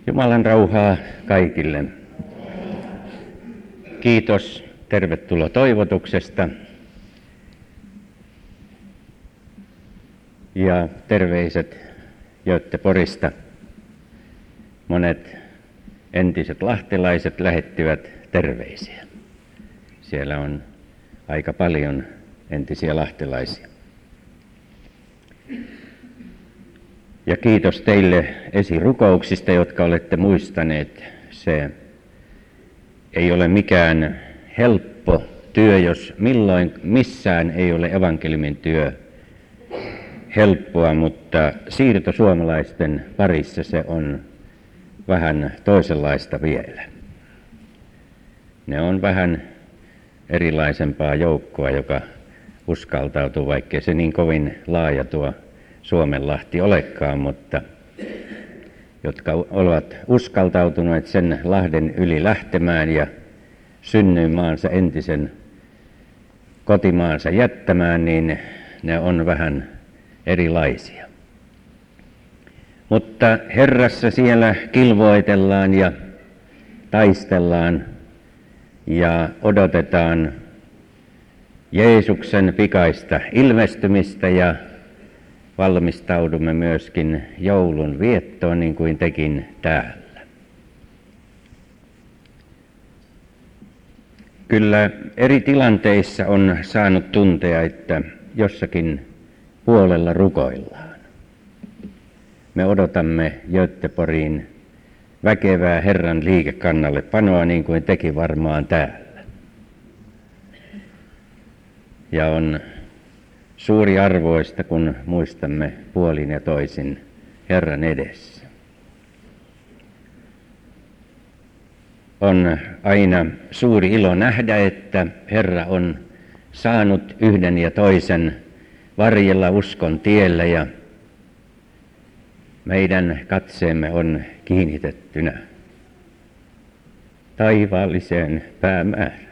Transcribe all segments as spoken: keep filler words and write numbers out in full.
Jumalan rauhaa kaikille. Kiitos, tervetuloa toivotuksesta. Ja terveiset Göteborgista. Monet entiset lahtelaiset lähettivät terveisiä. Siellä on aika paljon entisiä lahtelaisia. Ja kiitos teille esirukouksista, jotka olette muistaneet. Se ei ole mikään helppo työ, jos milloin missään ei ole evankeliumin työ helppoa, mutta siirtosuomalaisten parissa se on vähän toisenlaista vielä. Ne on vähän erilaisempaa joukkoa, joka uskaltautuu, vaikkei se niin kovin laaja tuo Suomenlahti olekaan, mutta jotka ovat uskaltautuneet sen lahden yli lähtemään ja synnyinmaansa entisen kotimaansa jättämään, niin ne on vähän erilaisia. Mutta Herrassa siellä kilvoitellaan ja taistellaan ja odotetaan Jeesuksen pikaista ilmestymistä ja valmistaudumme myöskin joulun viettoon niin kuin tekin täällä. Kyllä eri tilanteissa on saanut tuntea, että jossakin puolella rukoillaan. Me odotamme Göteborgiin väkevää Herran liikekannalle panoa niin kuin teki varmaan täällä. Ja on suuri arvoista, kun muistamme puolin ja toisin Herran edessä. On aina suuri ilo nähdä, että Herra on saanut yhden ja toisen varjella uskon tielle ja meidän katseemme on kiinnitettynä taivaalliseen päämäärään.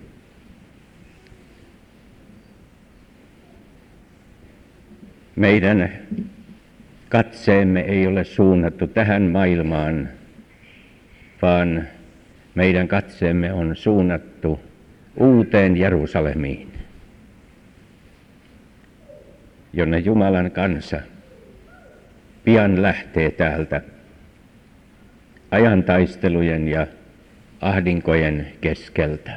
Meidän katseemme ei ole suunnattu tähän maailmaan, vaan meidän katseemme on suunnattu uuteen Jerusalemiin, jonne Jumalan kansa pian lähtee täältä ajantaistelujen ja ahdinkojen keskeltä.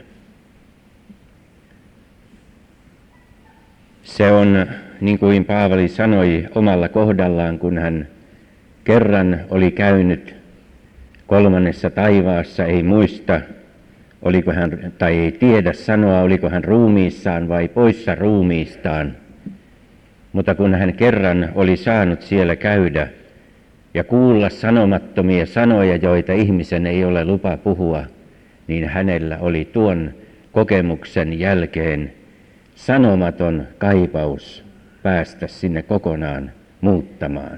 Se on, niin kuin Paavali sanoi omalla kohdallaan, kun hän kerran oli käynyt kolmannessa taivaassa, ei muista, oliko hän, tai ei tiedä sanoa, oliko hän ruumiissaan vai poissa ruumiistaan. Mutta kun hän kerran oli saanut siellä käydä ja kuulla sanomattomia sanoja, joita ihmisen ei ole lupa puhua, niin hänellä oli tuon kokemuksen jälkeen sanomaton kaipaus päästä sinne kokonaan muuttamaan.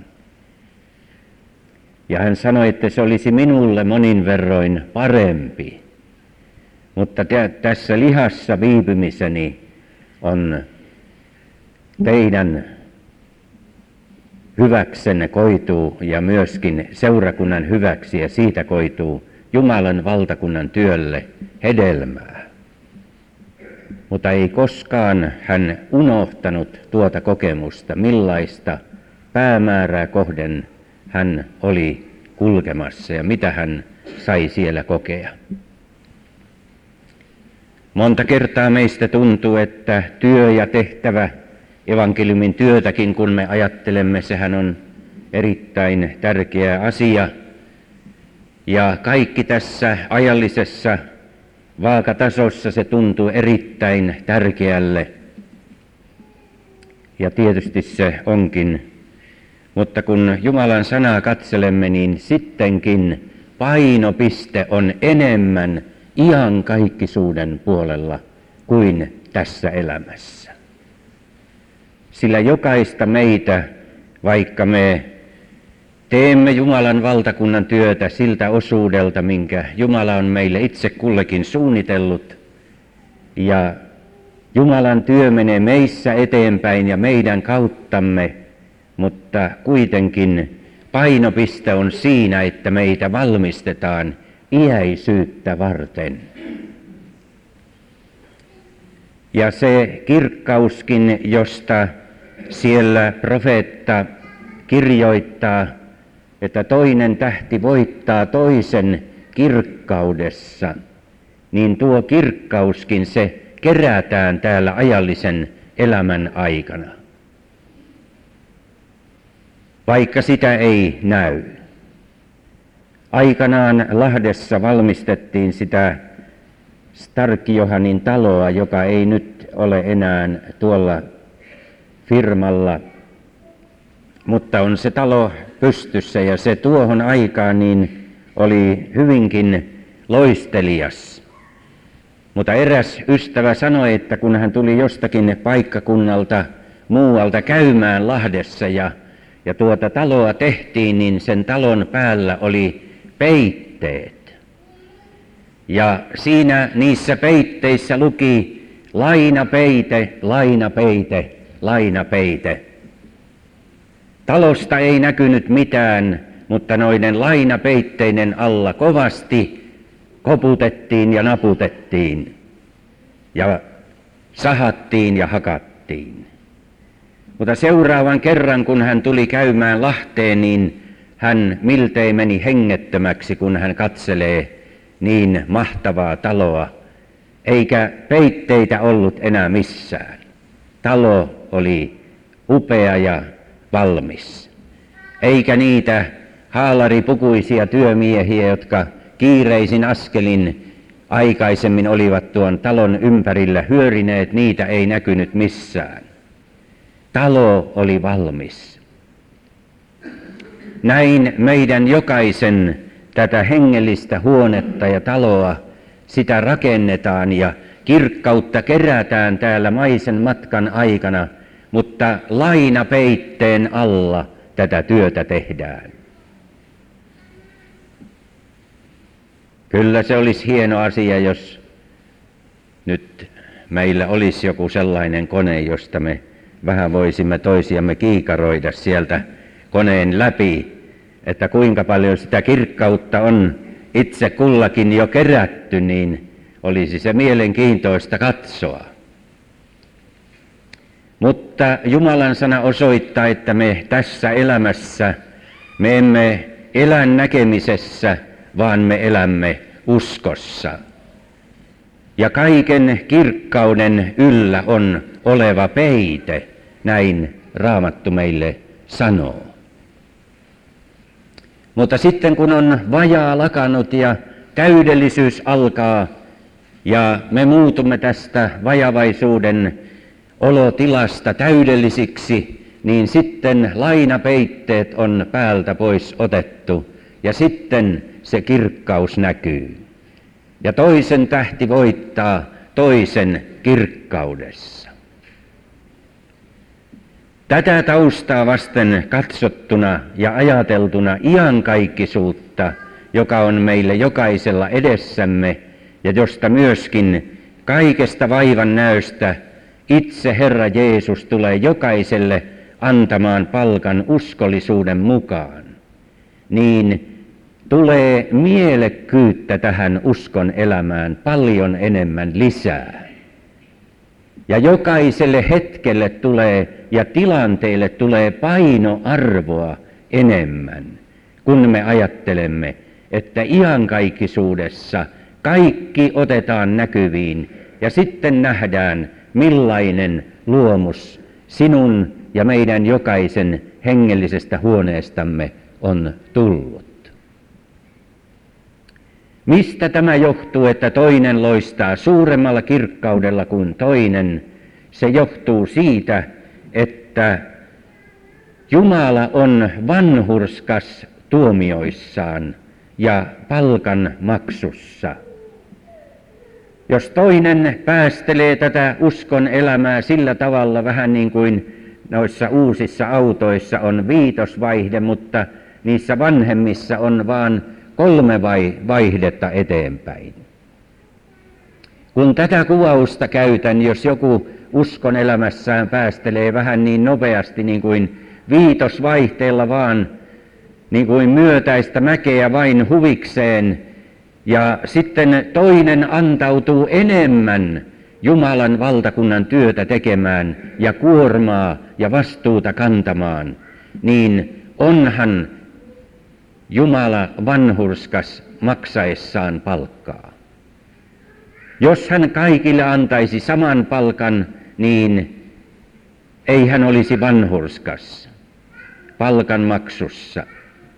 Ja hän sanoi, että se olisi minulle monin verroin parempi, mutta tässä lihassa viipymiseni on teidän hyväksenne koituu ja myöskin seurakunnan hyväksi ja siitä koituu Jumalan valtakunnan työlle hedelmää. Mutta ei koskaan hän unohtanut tuota kokemusta, millaista päämäärää kohden hän oli kulkemassa ja mitä hän sai siellä kokea. Monta kertaa meistä tuntuu, että työ ja tehtävä, evankeliumin työtäkin kun me ajattelemme, sehän on erittäin tärkeä asia. Ja kaikki tässä ajallisessa vaakatasossa se tuntuu erittäin tärkeälle. Ja tietysti se onkin. Mutta kun Jumalan sanaa katselemme, niin sittenkin painopiste on enemmän iankaikkisuuden puolella kuin tässä elämässä. Sillä jokaista meitä, vaikka me teemme Jumalan valtakunnan työtä siltä osuudelta, minkä Jumala on meille itse kullekin suunnitellut, ja Jumalan työ menee meissä eteenpäin ja meidän kauttamme, mutta kuitenkin painopiste on siinä, että meitä valmistetaan iäisyyttä varten. Ja se kirkkauskin, josta siellä profeetta kirjoittaa, että toinen tähti voittaa toisen kirkkaudessa, niin tuo kirkkauskin se kerätään täällä ajallisen elämän aikana, vaikka sitä ei näy. Aikanaan Lahdessa valmistettiin sitä Stark-Johannin taloa, joka ei nyt ole enää tuolla firmalla, mutta on se talo pystyssä, ja se tuohon aikaan niin oli hyvinkin loistelias. Mutta eräs ystävä sanoi, että kun hän tuli jostakin paikkakunnalta muualta käymään Lahdessa ja, ja tuota taloa tehtiin, niin sen talon päällä oli peitteet. Ja siinä niissä peitteissä luki lainapeite, lainapeite, lainapeite. Talosta ei näkynyt mitään, mutta noiden lainapeitteinen alla kovasti koputettiin ja naputettiin ja sahattiin ja hakattiin. Mutta seuraavan kerran, kun hän tuli käymään Lahteen, niin hän miltei meni hengettömäksi, kun hän katselee niin mahtavaa taloa, eikä peitteitä ollut enää missään. Talo oli upea ja valmis, eikä niitä haalaripukuisia työmiehiä, jotka kiireisin askelin aikaisemmin olivat tuon talon ympärillä hyörineet, niitä ei näkynyt missään. Talo oli valmis. Näin meidän jokaisen tätä hengellistä huonetta ja taloa, sitä rakennetaan ja kirkkautta kerätään täällä maisen matkan aikana, mutta lainapeitteen alla tätä työtä tehdään. Kyllä se olisi hieno asia, jos nyt meillä olisi joku sellainen kone, josta me vähän voisimme toisiamme kiikaroida sieltä koneen läpi, että kuinka paljon sitä kirkkautta on itse kullakin jo kerätty, niin olisi se mielenkiintoista katsoa. Mutta Jumalan sana osoittaa, että me tässä elämässä, me emme elä näkemisessä, vaan me elämme uskossa. Ja kaiken kirkkauden yllä on oleva peite, näin Raamattu meille sanoo. Mutta sitten kun on vajaa lakannut ja täydellisyys alkaa ja me muutumme tästä vajavaisuuden olotilasta täydellisiksi, niin sitten lainapeitteet on päältä pois otettu ja sitten se kirkkaus näkyy. Ja toisen tähti voittaa toisen kirkkaudessa. Tätä taustaa vasten katsottuna ja ajateltuna iankaikkisuutta, joka on meille jokaisella edessämme ja josta myöskin kaikesta vaivan näöstä itse Herra Jeesus tulee jokaiselle antamaan palkan uskollisuuden mukaan, niin tulee mielekkyyttä tähän uskon elämään paljon enemmän lisää. Ja jokaiselle hetkelle tulee ja tilanteelle tulee painoarvoa enemmän, kun me ajattelemme, että iankaikkisuudessa kaikki otetaan näkyviin ja sitten nähdään, millainen luomus sinun ja meidän jokaisen hengellisestä huoneestamme on tullut. Mistä tämä johtuu, että toinen loistaa suuremmalla kirkkaudella kuin toinen? Se johtuu siitä, että Jumala on vanhurskas tuomioissaan ja palkan maksussa. Jos toinen päästelee tätä uskon elämää sillä tavalla vähän niin kuin noissa uusissa autoissa on viitosvaihde, mutta niissä vanhemmissa on vaan kolme vai vaihdetta eteenpäin. Kun tätä kuvausta käytän, jos joku uskon elämässään päästelee vähän niin nopeasti niin kuin viitosvaihteella vaan niin kuin myötäistä mäkeä vain huvikseen, ja sitten toinen antautuu enemmän Jumalan valtakunnan työtä tekemään ja kuormaa ja vastuuta kantamaan, niin onhan Jumala vanhurskas maksaessaan palkkaa. Jos hän kaikille antaisi saman palkan, niin ei hän olisi vanhurskas palkanmaksussa.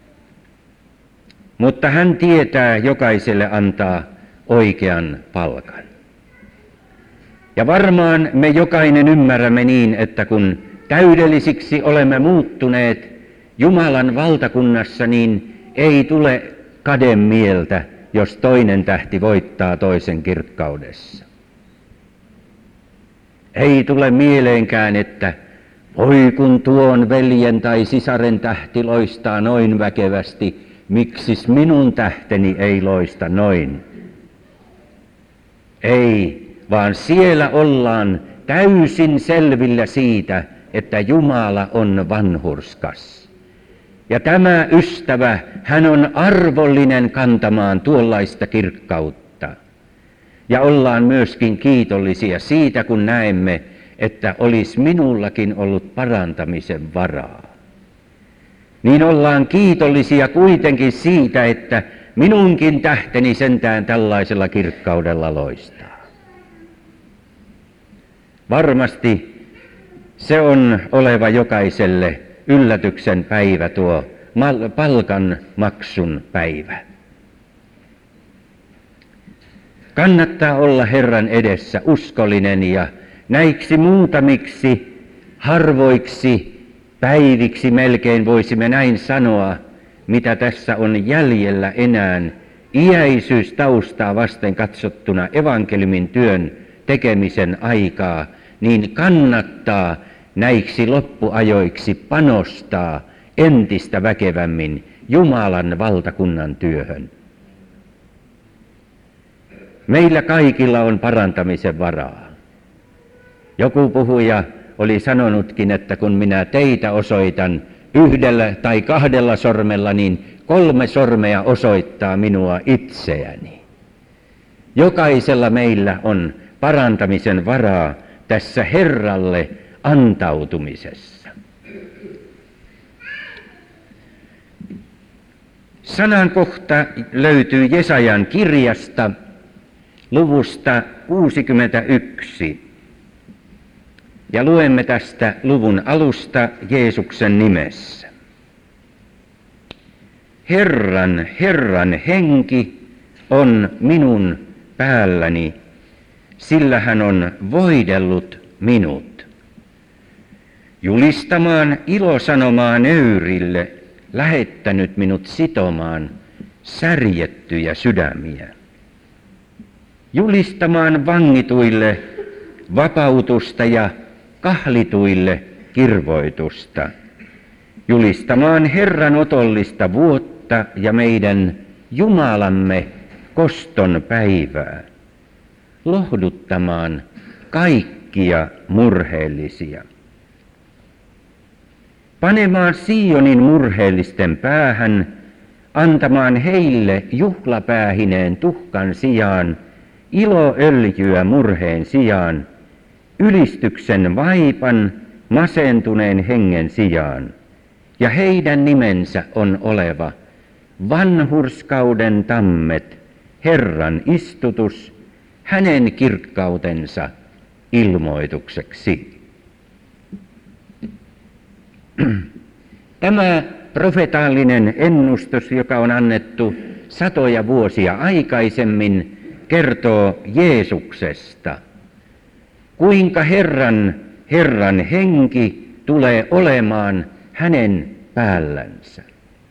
Mutta hän tietää jokaiselle antaa oikean palkan. Ja varmaan me jokainen ymmärrämme niin, että kun täydellisiksi olemme muuttuneet Jumalan valtakunnassa, niin ei tule kademieltä, jos toinen tähti voittaa toisen kirkkaudessa. Ei tule mieleenkään, että voi kun tuon veljen tai sisaren tähti loistaa noin väkevästi, miksis minun tähteni ei loista noin? Ei, vaan siellä ollaan täysin selvillä siitä, että Jumala on vanhurskas. Ja tämä ystävä, hän on arvollinen kantamaan tuollaista kirkkautta. Ja ollaan myöskin kiitollisia siitä, kun näemme, että olisi minullakin ollut parantamisen varaa. Niin ollaan kiitollisia kuitenkin siitä, että minunkin tähteni sentään tällaisella kirkkaudella loistaa. Varmasti se on oleva jokaiselle yllätyksen päivä, tuo palkan maksun päivä. Kannattaa olla Herran edessä uskollinen ja näiksi muutamiksi harvoiksi päiviksi melkein voisimme näin sanoa, mitä tässä on jäljellä enää iäisyystaustaa vasten katsottuna evankeliumin työn tekemisen aikaa, niin kannattaa näiksi loppuajoiksi panostaa entistä väkevämmin Jumalan valtakunnan työhön. Meillä kaikilla on parantamisen varaa. Joku puhuja oli sanonutkin, että kun minä teitä osoitan yhdellä tai kahdella sormella, niin kolme sormea osoittaa minua itseäni. Jokaisella meillä on parantamisen varaa tässä Herralle antautumisessa. Sanankohta löytyy Jesajan kirjasta luvusta kuusikymmentäyksi. Ja luemme tästä luvun alusta Jeesuksen nimessä. Herran, Herran henki on minun päälläni, sillä hän on voidellut minut. Julistamaan ilosanomaa nöyrille, lähettänyt minut sitomaan särjettyjä sydämiä. Julistamaan vangituille vapautusta ja kahlituille kirvoitusta, julistamaan Herran otollista vuotta ja meidän Jumalamme koston päivää, lohduttamaan kaikkia murheellisia, panemaan Sionin murheellisten päähän, antamaan heille juhlapäähineen tuhkan sijaan, iloöljyä murheen sijaan, ylistyksen vaipan masentuneen hengen sijaan, ja heidän nimensä on oleva vanhurskauden tammet, Herran istutus, hänen kirkkautensa ilmoitukseksi. Tämä profetaalinen ennustus, joka on annettu satoja vuosia aikaisemmin, kertoo Jeesuksesta. Kuinka Herran, Herran henki tulee olemaan hänen päällänsä.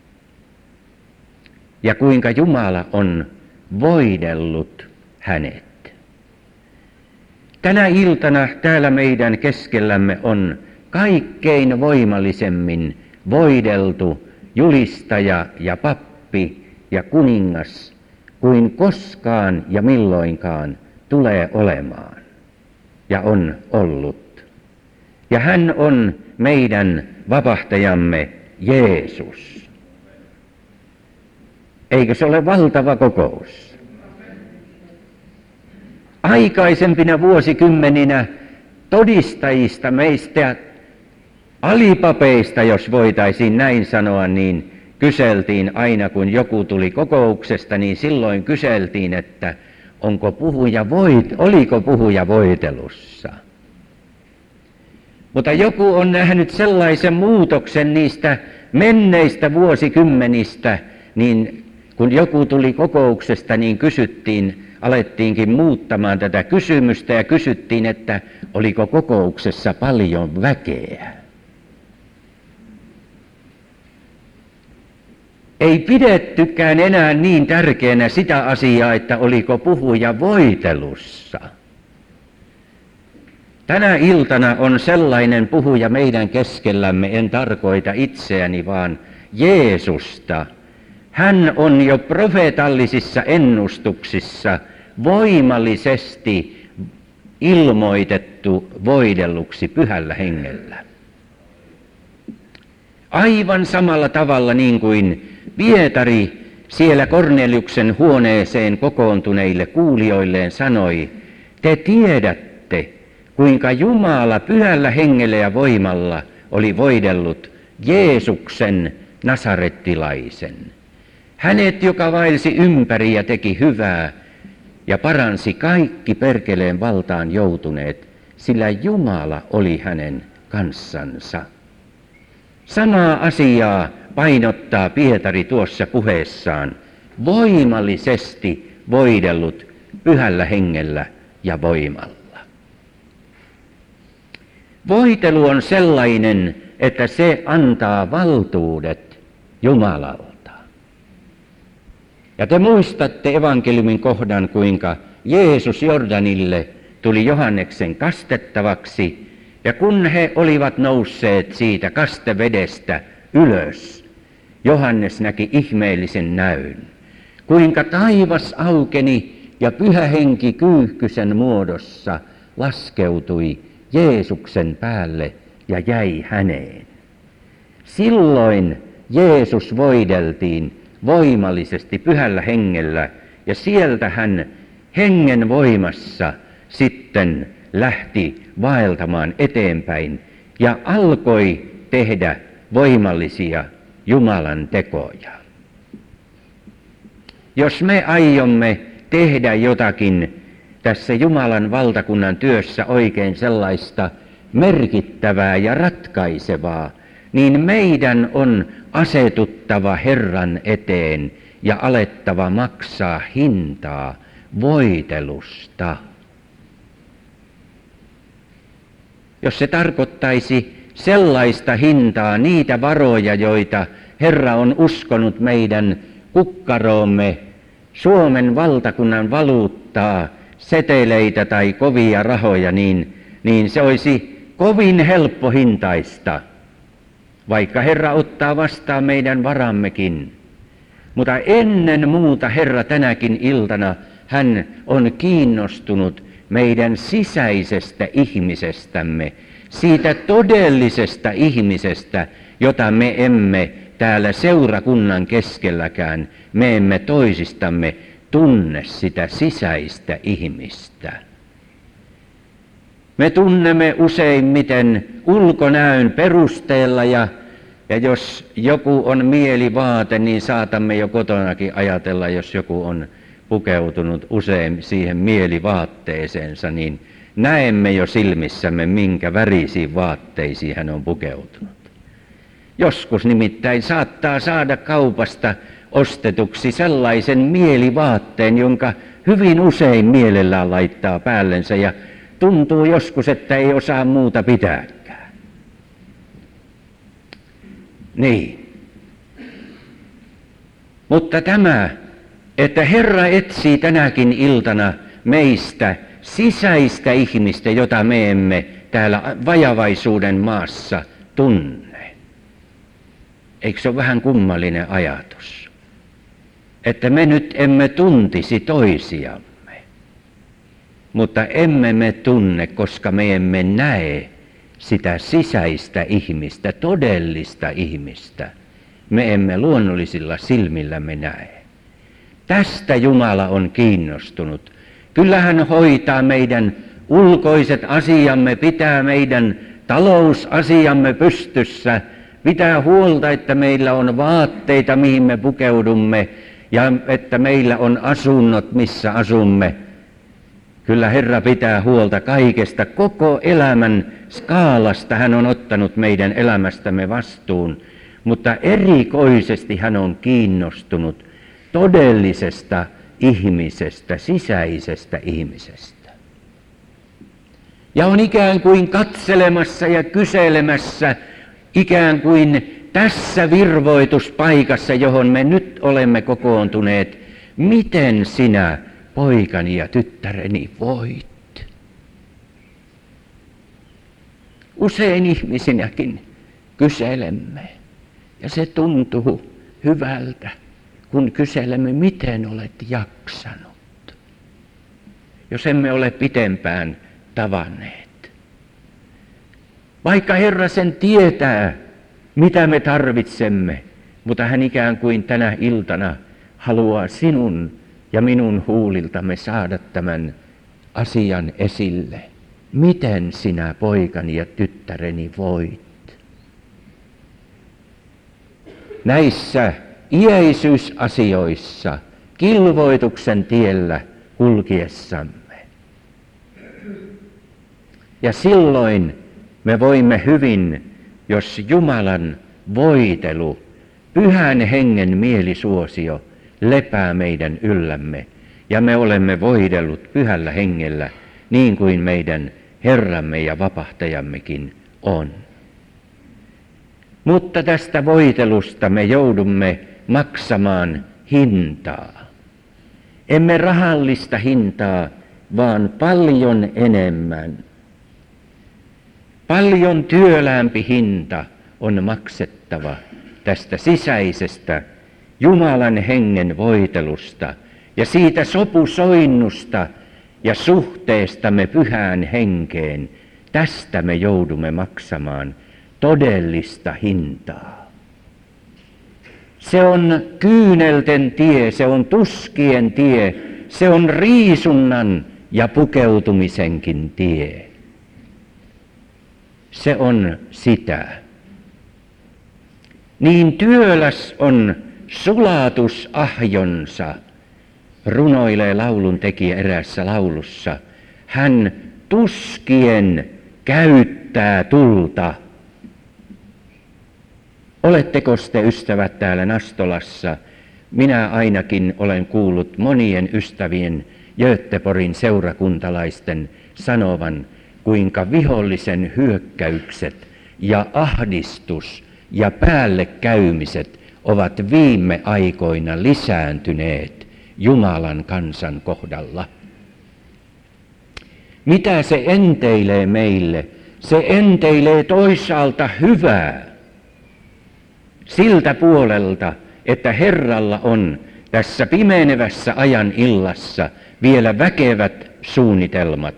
Ja kuinka Jumala on voidellut hänet. Tänä iltana täällä meidän keskellämme on kaikkein voimallisemmin voideltu julistaja ja pappi ja kuningas kuin koskaan ja milloinkaan tulee olemaan ja on ollut. Ja hän on meidän vapahtajamme Jeesus. Eikö se ole valtava kokous? Aikaisempina vuosikymmeninä todistajista, meistä alipapeista, jos voitaisiin näin sanoa, niin kyseltiin aina, kun joku tuli kokouksesta, niin silloin kyseltiin, että onko puhuja voit, oliko puhuja voitelussa. Mutta joku on nähnyt sellaisen muutoksen niistä menneistä vuosikymmenistä, niin kun joku tuli kokouksesta, niin kysyttiin, alettiinkin muuttamaan tätä kysymystä ja kysyttiin, että oliko kokouksessa paljon väkeä. Ei pidettykään enää niin tärkeänä sitä asiaa, että oliko puhuja voitelussa. Tänä iltana on sellainen puhuja meidän keskellämme, en tarkoita itseäni, vaan Jeesusta. Hän on jo profeetallisissa ennustuksissa voimallisesti ilmoitettu voidelluksi Pyhällä Hengellä. Aivan samalla tavalla niin kuin Pietari siellä Korneliuksen huoneeseen kokoontuneille kuulijoilleen sanoi, te tiedätte, kuinka Jumala Pyhällä Hengellä ja voimalla oli voidellut Jeesuksen nasarettilaisen. Hänet, joka vaelsi ympäri ja teki hyvää ja paransi kaikki perkeleen valtaan joutuneet, sillä Jumala oli hänen kanssansa. Samaa asiaa painottaa Pietari tuossa puheessaan, voimallisesti voidellut Pyhällä Hengellä ja voimalla. Voitelu on sellainen, että se antaa valtuudet Jumalalta. Ja te muistatte evankeliumin kohdan, kuinka Jeesus Jordanille tuli Johanneksen kastettavaksi, ja kun he olivat nousseet siitä kastevedestä ylös, Johannes näki ihmeellisen näyn, kuinka taivas aukeni ja Pyhä Henki kyyhkysen muodossa laskeutui Jeesuksen päälle ja jäi häneen. Silloin Jeesus voideltiin voimallisesti Pyhällä Hengellä, ja sieltä hän hengen voimassa sitten lähti vaeltamaan eteenpäin ja alkoi tehdä voimallisia Jumalan tekoja. Jos me aiomme tehdä jotakin tässä Jumalan valtakunnan työssä oikein sellaista merkittävää ja ratkaisevaa, niin meidän on asetuttava Herran eteen ja alettava maksaa hintaa voitelusta. Jos se tarkoittaisi sellaista hintaa, niitä varoja, joita Herra on uskonut meidän kukkaroomme, Suomen valtakunnan valuuttaa, seteleitä tai kovia rahoja, niin, niin se olisi kovin helppohintaista, vaikka Herra ottaa vastaan meidän varammekin. Mutta ennen muuta Herra tänäkin iltana, hän on kiinnostunut meidän sisäisestä ihmisestämme, siitä todellisesta ihmisestä, jota me emme täällä seurakunnan keskelläkään, me emme toisistamme tunne sitä sisäistä ihmistä. Me tunnemme useimmiten ulkonäön perusteella ja, ja jos joku on mielivaate, niin saatamme jo kotonakin ajatella, jos joku on pukeutunut usein siihen mielivaatteeseensa, niin näemme jo silmissämme, minkä värisiin vaatteisiin hän on pukeutunut. Joskus nimittäin saattaa saada kaupasta ostetuksi sellaisen mielivaatteen, jonka hyvin usein mielellään laittaa päällensä ja tuntuu joskus, että ei osaa muuta pitääkään. Niin. Mutta tämä, että Herra etsii tänäkin iltana meistä sisäistä ihmistä, jota me emme täällä vajavaisuuden maassa tunne. Eikö se ole vähän kummallinen ajatus? Että me nyt emme tuntisi toisiamme, mutta emme me tunne, koska me emme näe sitä sisäistä ihmistä, todellista ihmistä. Me emme luonnollisilla silmillämme näe. Tästä Jumala on kiinnostunut. Kyllä hän hoitaa meidän ulkoiset asiamme, pitää meidän talousasiamme pystyssä, pitää huolta, että meillä on vaatteita, mihin me pukeudumme, ja että meillä on asunnot, missä asumme. Kyllä Herra pitää huolta kaikesta, koko elämän skaalasta hän on ottanut meidän elämästämme vastuun, mutta erikoisesti hän on kiinnostunut todellisesta ihmisestä, sisäisestä ihmisestä. Ja on ikään kuin katselemassa ja kyselemässä, ikään kuin tässä virvoituspaikassa, johon me nyt olemme kokoontuneet, miten sinä, poikani ja tyttäreni, voit? Usein ihmisinäkin kyselemme, ja se tuntuu hyvältä, kun kyselemme, miten olet jaksanut, jos emme ole pitempään tavanneet. Vaikka Herra sen tietää, mitä me tarvitsemme, mutta hän ikään kuin tänä iltana haluaa sinun ja minun huuliltamme saada tämän asian esille. Miten sinä, poikani ja tyttäreni, voit? Näissä iäisyysasioissa, kilvoituksen tiellä kulkiessamme. Ja silloin me voimme hyvin, jos Jumalan voitelu, Pyhän Hengen mielisuosio lepää meidän yllämme, ja me olemme voidellut Pyhällä Hengellä, niin kuin meidän Herramme ja Vapahtajammekin on. Mutta tästä voitelusta me joudumme maksamaan hintaa. Emme rahallista hintaa, vaan paljon enemmän. Paljon työläämpi hinta on maksettava tästä sisäisestä Jumalan Hengen voitelusta ja siitä sopusoinnusta ja suhteestamme Pyhään Henkeen. Tästä me joudumme maksamaan todellista hintaa. Se on kyynelten tie, se on tuskien tie, se on riisunnan ja pukeutumisenkin tie. Se on sitä. Niin työläs on sulatusahjonsa, runoilee laulun tekijä eräässä laulussa. Hän tuskien käyttää tulta. Oletteko te, ystävät, täällä Nastolassa? Minä ainakin olen kuullut monien ystävien Göteborgin seurakuntalaisten sanovan, kuinka vihollisen hyökkäykset ja ahdistus ja päällekäymiset ovat viime aikoina lisääntyneet Jumalan kansan kohdalla. Mitä se enteilee meille? Se enteilee toisaalta hyvää siltä puolelta, että Herralla on tässä pimenevässä ajan illassa vielä väkevät suunnitelmat.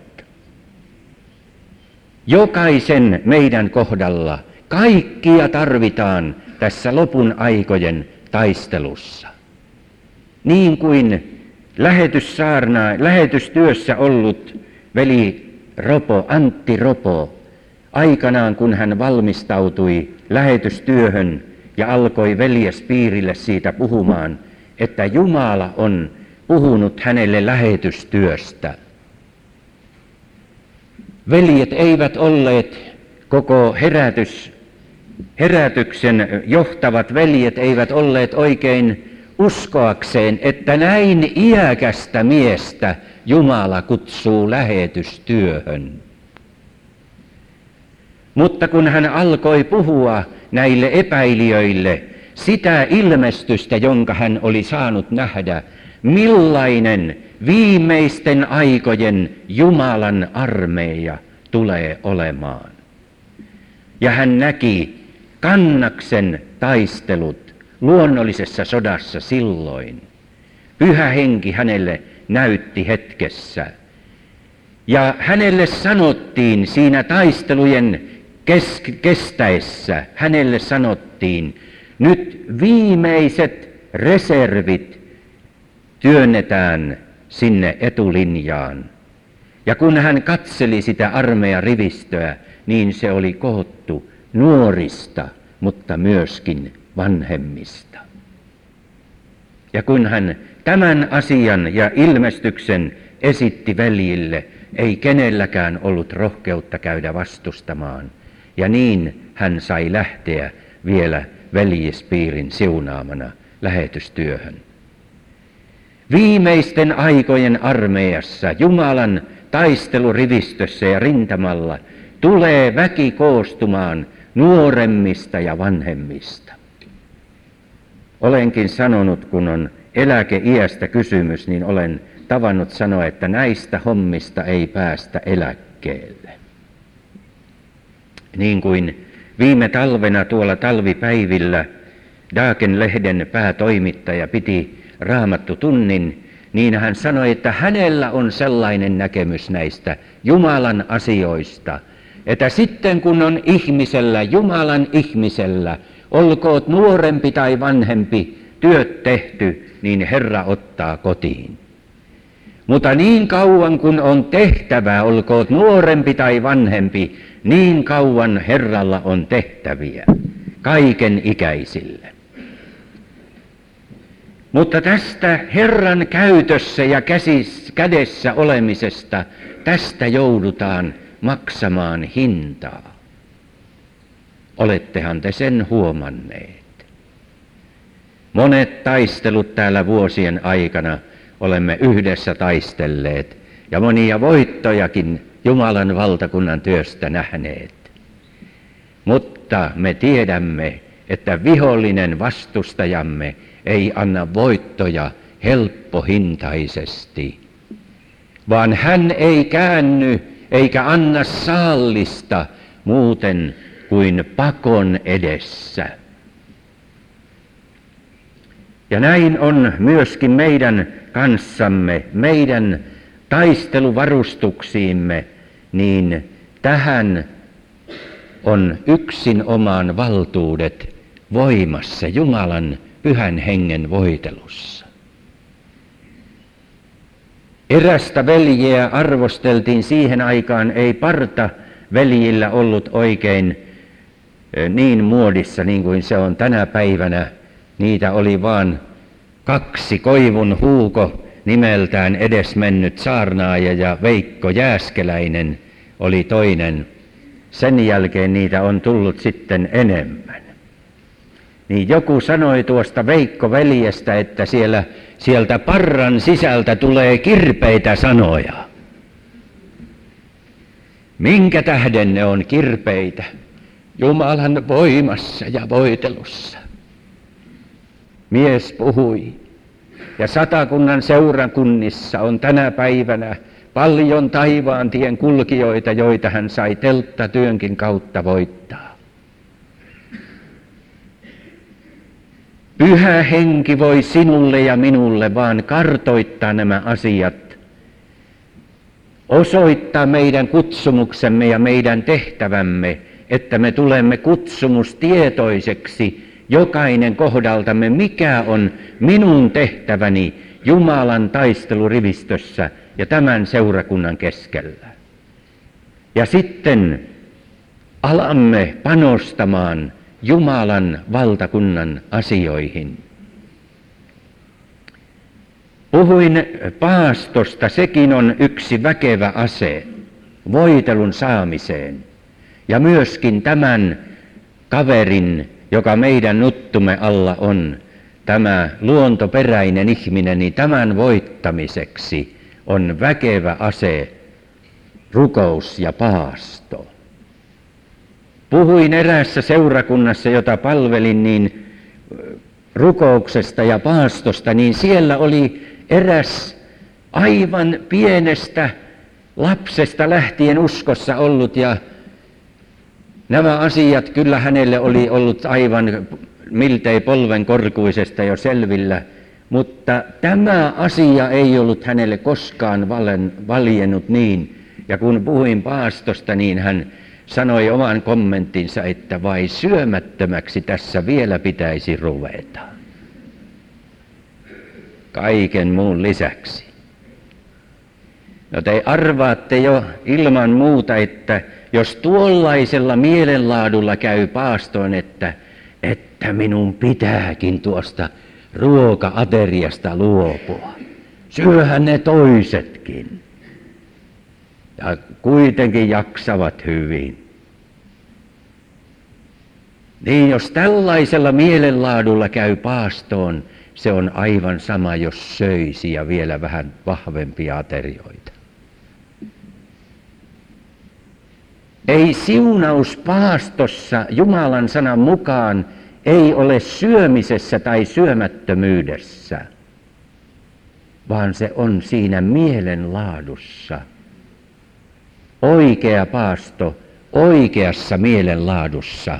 Jokaisen meidän kohdalla kaikkia tarvitaan tässä lopun aikojen taistelussa. Niin kuin lähetyssaarna, lähetystyössä ollut veli Ropo, Antti Ropo, aikanaan kun hän valmistautui lähetystyöhön ja alkoi veljespiirille siitä puhumaan, että Jumala on puhunut hänelle lähetystyöstä. Veljet eivät olleet koko herätys, herätyksen johtavat veljet eivät olleet oikein uskoakseen, että näin iäkästä miestä Jumala kutsuu lähetystyöhön. Mutta kun hän alkoi puhua näille epäilijöille sitä ilmestystä, jonka hän oli saanut nähdä, millainen viimeisten aikojen Jumalan armeija tulee olemaan. Ja hän näki Kannaksen taistelut luonnollisessa sodassa silloin. Pyhä Henki hänelle näytti hetkessä. Ja hänelle sanottiin siinä taistelujen kes- kestäessä, hänelle sanottiin, nyt viimeiset reservit työnnetään sinne etulinjaan. Ja kun hän katseli sitä armeijarivistöä, niin se oli koottu nuorista, mutta myöskin vanhemmista. Ja kun hän tämän asian ja ilmestyksen esitti veljille, ei kenelläkään ollut rohkeutta käydä vastustamaan. Ja niin hän sai lähteä vielä veljespiirin siunaamana lähetystyöhön. Viimeisten aikojen armeijassa, Jumalan taistelurivistössä ja rintamalla, tulee väki koostumaan nuoremmista ja vanhemmista. Olenkin sanonut, kun on eläkeiästä kysymys, niin olen tavannut sanoa, että näistä hommista ei päästä eläkkeelle. Niin kuin viime talvena tuolla talvipäivillä Dagen-lehden päätoimittaja piti raamattu tunnin, niin hän sanoi, että hänellä on sellainen näkemys näistä Jumalan asioista, että sitten kun on ihmisellä, Jumalan ihmisellä, olkoot nuorempi tai vanhempi, työt tehty, niin Herra ottaa kotiin. Mutta niin kauan kun on tehtävää, olkoot nuorempi tai vanhempi, niin kauan Herralla on tehtäviä, kaiken ikäisille. Mutta tästä Herran käytössä ja käsis, kädessä olemisesta, tästä joudutaan maksamaan hintaa. Olettehan te sen huomanneet. Monet taistelut täällä vuosien aikana olemme yhdessä taistelleet ja monia voittojakin Jumalan valtakunnan työstä nähneet. Mutta me tiedämme, että vihollinen vastustajamme ei anna voittoja helppohintaisesti, vaan hän ei käänny eikä anna saallista muuten kuin pakon edessä. Ja näin on myöskin meidän kanssamme, meidän taisteluvarustuksiimme, niin tähän on yksin omaan valtuudet voimassa Jumalan pyhän hengen voitelussa. Erästä veljeä arvosteltiin siihen aikaan, ei parta veljillä ollut oikein niin muodissa niin kuin se on tänä päivänä. Niitä oli vaan kaksi, Koivun Huuko nimeltään edesmennyt saarnaaja ja Veikko Jääskeläinen oli toinen. Sen jälkeen niitä on tullut sitten enemmän. Niin joku sanoi tuosta Veikko-veljestä, että siellä, sieltä parran sisältä tulee kirpeitä sanoja. Minkä tähden ne on kirpeitä? Jumalan voimassa ja voitelussa. Mies puhui, ja satakunnan seurakunnissa on tänä päivänä paljon taivaantien kulkijoita, joita hän sai telttatyönkin kautta voittaa. Pyhä henki voi sinulle ja minulle vaan kartoittaa nämä asiat, osoittaa meidän kutsumuksemme ja meidän tehtävämme, että me tulemme kutsumustietoiseksi jokainen kohdaltamme, mikä on minun tehtäväni Jumalan taistelurivistössä ja tämän seurakunnan keskellä. Ja sitten alamme panostamaan Jumalan valtakunnan asioihin. Puhuin paastosta, sekin on yksi väkevä ase voitelun saamiseen. Ja myöskin tämän kaverin, joka meidän nuttumme alla on, tämä luontoperäinen ihminen, niin tämän voittamiseksi on väkevä ase rukous ja paasto. Puhuin eräässä seurakunnassa, jota palvelin, niin rukouksesta ja paastosta, niin siellä oli eräs aivan pienestä lapsesta lähtien uskossa ollut, ja nämä asiat kyllä hänelle oli ollut aivan miltei polven korkuisesta jo selvillä, mutta tämä asia ei ollut hänelle koskaan valen, valjennut niin. Ja kun puhuin paastosta, niin hän sanoi oman kommenttinsa, että vai syömättömäksi tässä vielä pitäisi ruveta. kaiken muun lisäksi. No te arvaatte jo ilman muuta, että jos tuollaisella mielenlaadulla käy paastoon, että, että minun pitääkin tuosta ruoka-ateriasta luopua. Syöhän ne toisetkin. Ja kuitenkin jaksavat hyvin. Niin jos tällaisella mielenlaadulla käy paastoon, se on aivan sama, jos söisi ja vielä vähän vahvempia aterioita. Ei siunaus paastossa Jumalan sanan mukaan ei ole syömisessä tai syömättömyydessä, vaan se on siinä mielenlaadussa. Oikea paasto oikeassa mielenlaadussa.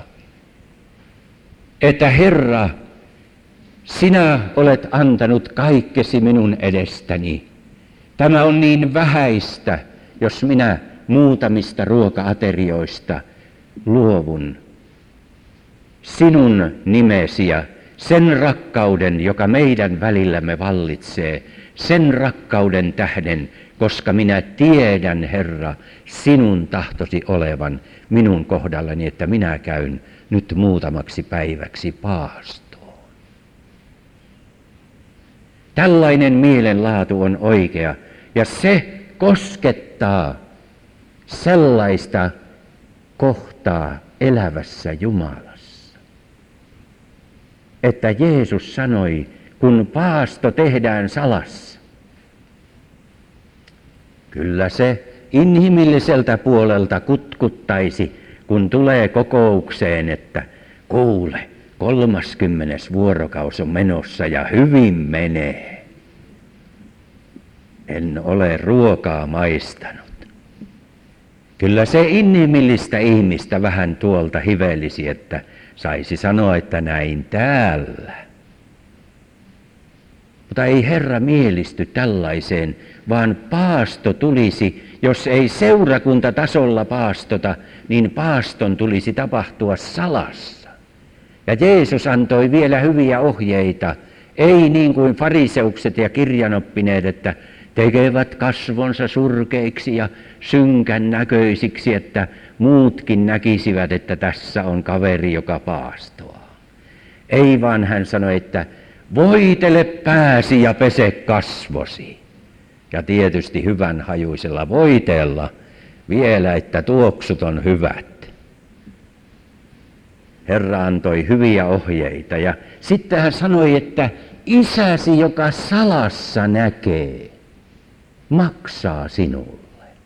Että Herra, sinä olet antanut kaikkesi minun edestäni. Tämä on niin vähäistä, jos minä muutamista ruoka-aterioista luovun. Sinun nimesi ja sen rakkauden, joka meidän välillämme vallitsee, sen rakkauden tähden, koska minä tiedän, Herra, sinun tahtosi olevan minun kohdallani, että minä käyn nyt muutamaksi päiväksi paastoon. Tällainen mielenlaatu on oikea, ja se koskettaa sellaista kohtaa elävässä Jumalassa. Että Jeesus sanoi, kun paasto tehdään salassa, kyllä se inhimilliseltä puolelta kutkuttaisi, kun tulee kokoukseen, että kuule, kolmaskymmenes vuorokausi on menossa ja hyvin menee. En ole ruokaa maistanut. Kyllä se inhimillistä ihmistä vähän tuolta hivelisi, että saisi sanoa, että näin täällä. Mutta ei Herra mielisty tällaiseen, vaan paasto tulisi, jos ei seurakuntatasolla paastota, niin paaston tulisi tapahtua salassa. Ja Jeesus antoi vielä hyviä ohjeita, ei niin kuin fariseukset ja kirjanoppineet, että tekevät kasvonsa surkeiksi ja synkän näköisiksi, että muutkin näkisivät, että tässä on kaveri, joka paastoaa. Ei vaan hän sanoi, että voitele pääsi ja pese kasvosi. Ja tietysti hyvän hajuisella voiteella vielä, että tuoksut on hyvät. Herra antoi hyviä ohjeita ja sitten hän sanoi, että isäsi, joka salassa näkee, maksaa sinulle.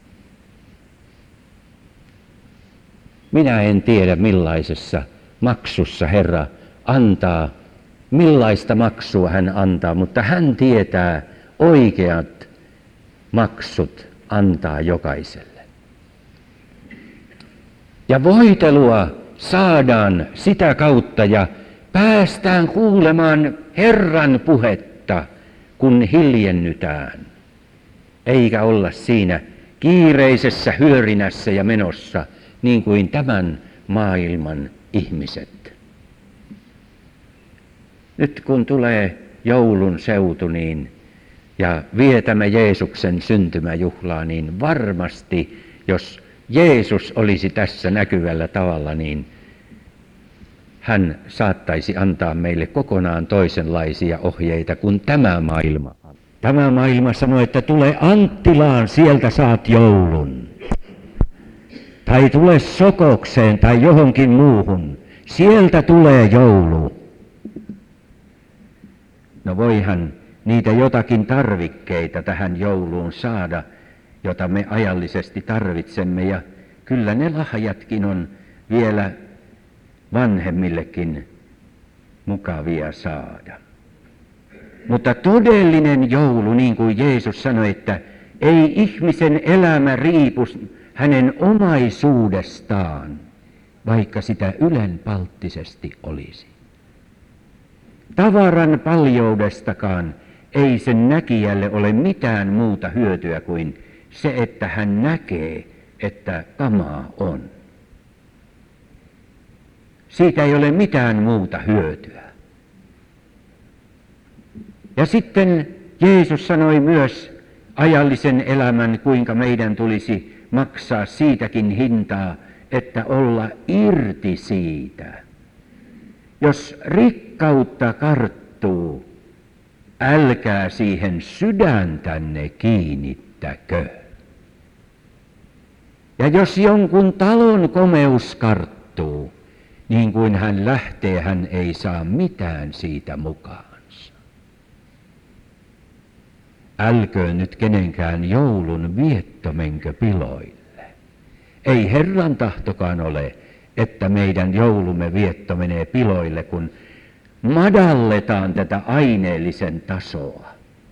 Minä en tiedä millaisessa maksussa Herra antaa, millaista maksua hän antaa, mutta hän tietää oikeat maksut antaa jokaiselle. Ja voitelua saadaan sitä kautta ja päästään kuulemaan Herran puhetta, kun hiljennytään, eikä olla siinä kiireisessä hyörinässä ja menossa, niin kuin tämän maailman ihmiset. Nyt kun tulee joulun seutu niin, ja vietämme Jeesuksen syntymäjuhlaa, niin varmasti, jos Jeesus olisi tässä näkyvällä tavalla, niin hän saattaisi antaa meille kokonaan toisenlaisia ohjeita kuin tämä maailma. Tämä maailma sanoi, että tule Anttilaan, sieltä saat joulun. Tai tule Sokokseen tai johonkin muuhun, sieltä tulee joulu. No voihan niitä jotakin tarvikkeita tähän jouluun saada, jota me ajallisesti tarvitsemme, ja kyllä ne lahjatkin on vielä vanhemmillekin mukavia saada. Mutta todellinen joulu, niin kuin Jeesus sanoi, että ei ihmisen elämä riipu hänen omaisuudestaan, vaikka sitä ylenpalttisesti olisi. Tavaran paljoudestakaan ei sen näkijälle ole mitään muuta hyötyä kuin se, että hän näkee, että kamaa on. Siitä ei ole mitään muuta hyötyä. Ja sitten Jeesus sanoi myös ajallisen elämän, kuinka meidän tulisi maksaa siitäkin hintaa, että olla irti siitä. Jos rikkautta karttuu, älkää siihen sydäntänne kiinnittäkö. Ja jos jonkun talon komeus karttuu, niin kuin hän lähtee, hän ei saa mitään siitä mukaansa. Älköön nyt kenenkään joulun vietto menkö piloille. Ei Herran tahtokaan ole, että meidän joulumme vietto menee piloille, kun madalletaan tätä aineellisen tasoa.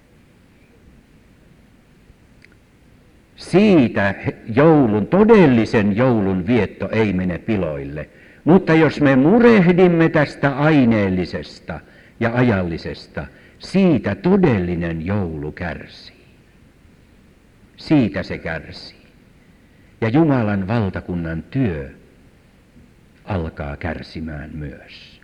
Siitä joulun, todellisen joulun vietto ei mene piloille. Mutta jos me murehdimme tästä aineellisesta ja ajallisesta, siitä todellinen joulu kärsii. Siitä se kärsii. Ja Jumalan valtakunnan työ alkaa kärsimään myös.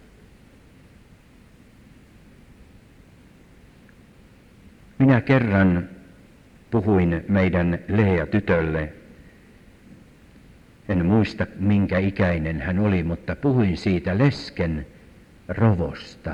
Minä kerran puhuin meidän Lea-tytölle, en muista minkä ikäinen hän oli, mutta puhuin siitä lesken rovosta.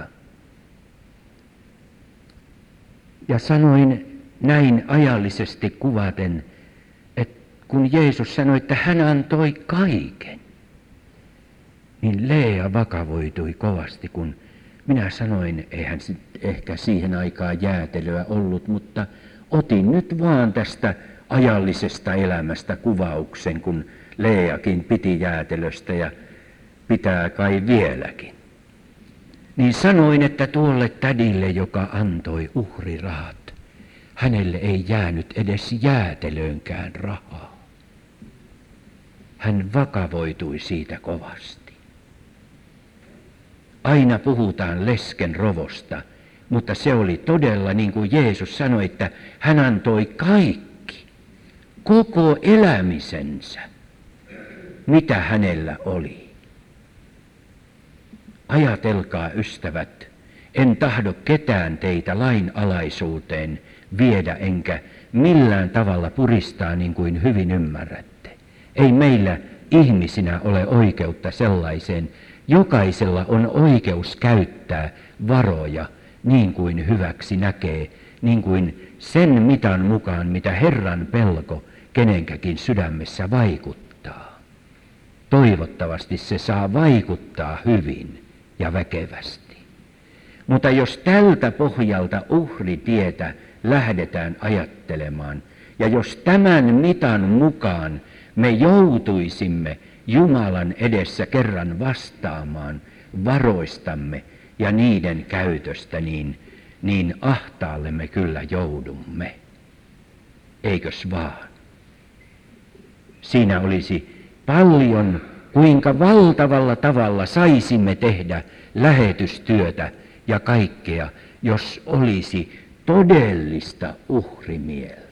Ja sanoin näin ajallisesti kuvaten, että kun Jeesus sanoi, että hän antoi kaiken, niin Lea vakavoitui kovasti, kun minä sanoin, eihän ehkä siihen aikaan jäätelöä ollut, mutta otin nyt vaan tästä ajallisesta elämästä kuvauksen, kun Leakin piti jäätelöstä ja pitää kai vieläkin. Niin sanoin, että tuolle tädille, joka antoi uhrirahat, hänelle ei jäänyt edes jäätelönkään rahaa. Hän vakavoitui siitä kovasti. Aina puhutaan lesken rovosta, mutta se oli todella niin kuin Jeesus sanoi, että hän antoi kaikki, koko elämisensä, mitä hänellä oli. Ajatelkaa, ystävät, en tahdo ketään teitä lainalaisuuteen viedä enkä millään tavalla puristaa niin kuin hyvin ymmärrätte. Ei meillä ihmisinä ole oikeutta sellaiseen. Jokaisella on oikeus käyttää varoja niin kuin hyväksi näkee, niin kuin sen mitan mukaan, mitä Herran pelko kenenkäkin sydämessä vaikuttaa. Toivottavasti se saa vaikuttaa hyvin ja väkevästi. Mutta jos tältä pohjalta uhritietä lähdetään ajattelemaan, ja jos tämän mitan mukaan me joutuisimme Jumalan edessä kerran vastaamaan varoistamme ja niiden käytöstä, niin, niin ahtaalle me kyllä joudumme. Eikös vaan? Siinä olisi paljon, kuinka valtavalla tavalla saisimme tehdä lähetystyötä ja kaikkea, jos olisi todellista uhrimieltä.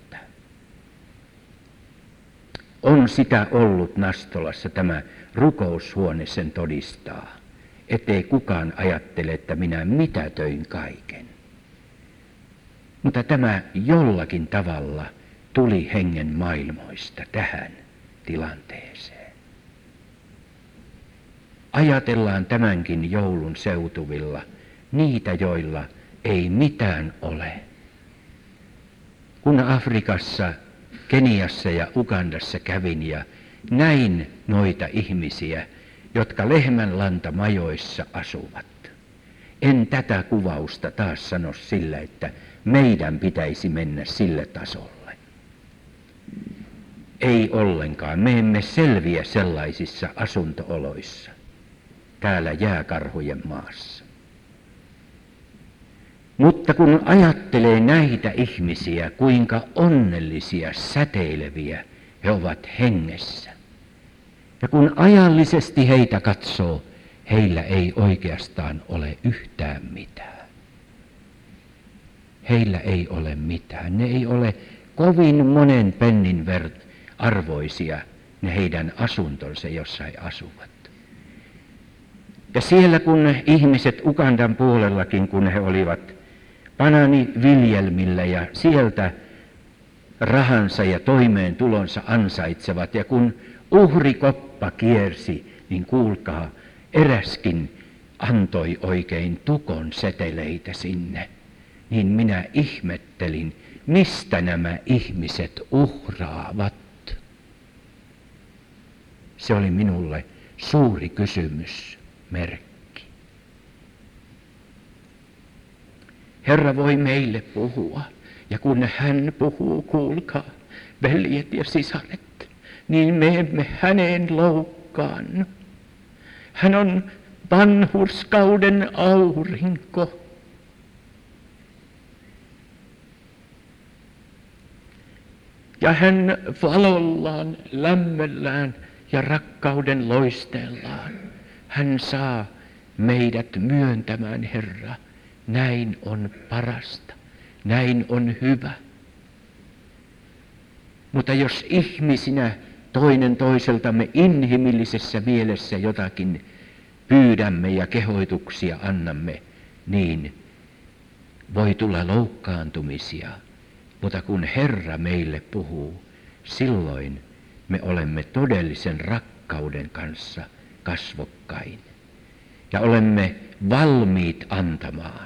On sitä ollut Nastolassa, tämä rukoushuone sen todistaa, ettei kukaan ajattele, että minä mitätöin kaiken. Mutta tämä jollakin tavalla tuli hengen maailmoista tähän tilanteeseen. Ajatellaan tämänkin joulun seutuvilla niitä, joilla ei mitään ole. Kun Afrikassa, Keniassa ja Ugandassa kävin ja näin noita ihmisiä, jotka lehmänlantamajoissa asuvat. En tätä kuvausta taas sano sillä, että meidän pitäisi mennä sille tasolle. Ei ollenkaan. Me emme selviä sellaisissa asuntooloissa täällä jääkarhujen maassa. Mutta kun ajattelee näitä ihmisiä, kuinka onnellisia, säteileviä he ovat hengessä, ja kun ajallisesti heitä katsoo, heillä ei oikeastaan ole yhtään mitään. Heillä ei ole mitään. Ne ei ole kovin monen pennin vert arvoisia, ne heidän asuntonsa, jossa he asuvat. Ja siellä kun ihmiset Ugandan puolellakin, kun he olivat banaaniviljelmillä ja sieltä rahansa ja toimeentulonsa ansaitsevat. Ja kun uhrikoppa kiersi, niin kuulkaa, eräskin antoi oikein tukon seteleitä sinne. Niin minä ihmettelin, mistä nämä ihmiset uhraavat. Se oli minulle suuri kysymysmerkki. Herra voi meille puhua, ja kun hän puhuu, kuulkaa, veljet ja sisaret, niin me emme häneen loukkaannu. Hän on vanhurskauden aurinko. Ja hän valollaan, lämmöllään ja rakkauden loisteellaan, hän saa meidät myöntämään, Herra, näin on parasta, näin on hyvä. Mutta jos ihmisinä toinen toiseltamme inhimillisessä mielessä jotakin pyydämme ja kehoituksia annamme, niin voi tulla loukkaantumisia. Mutta kun Herra meille puhuu, silloin me olemme todellisen rakkauden kanssa kasvokkain ja olemme valmiit antamaan.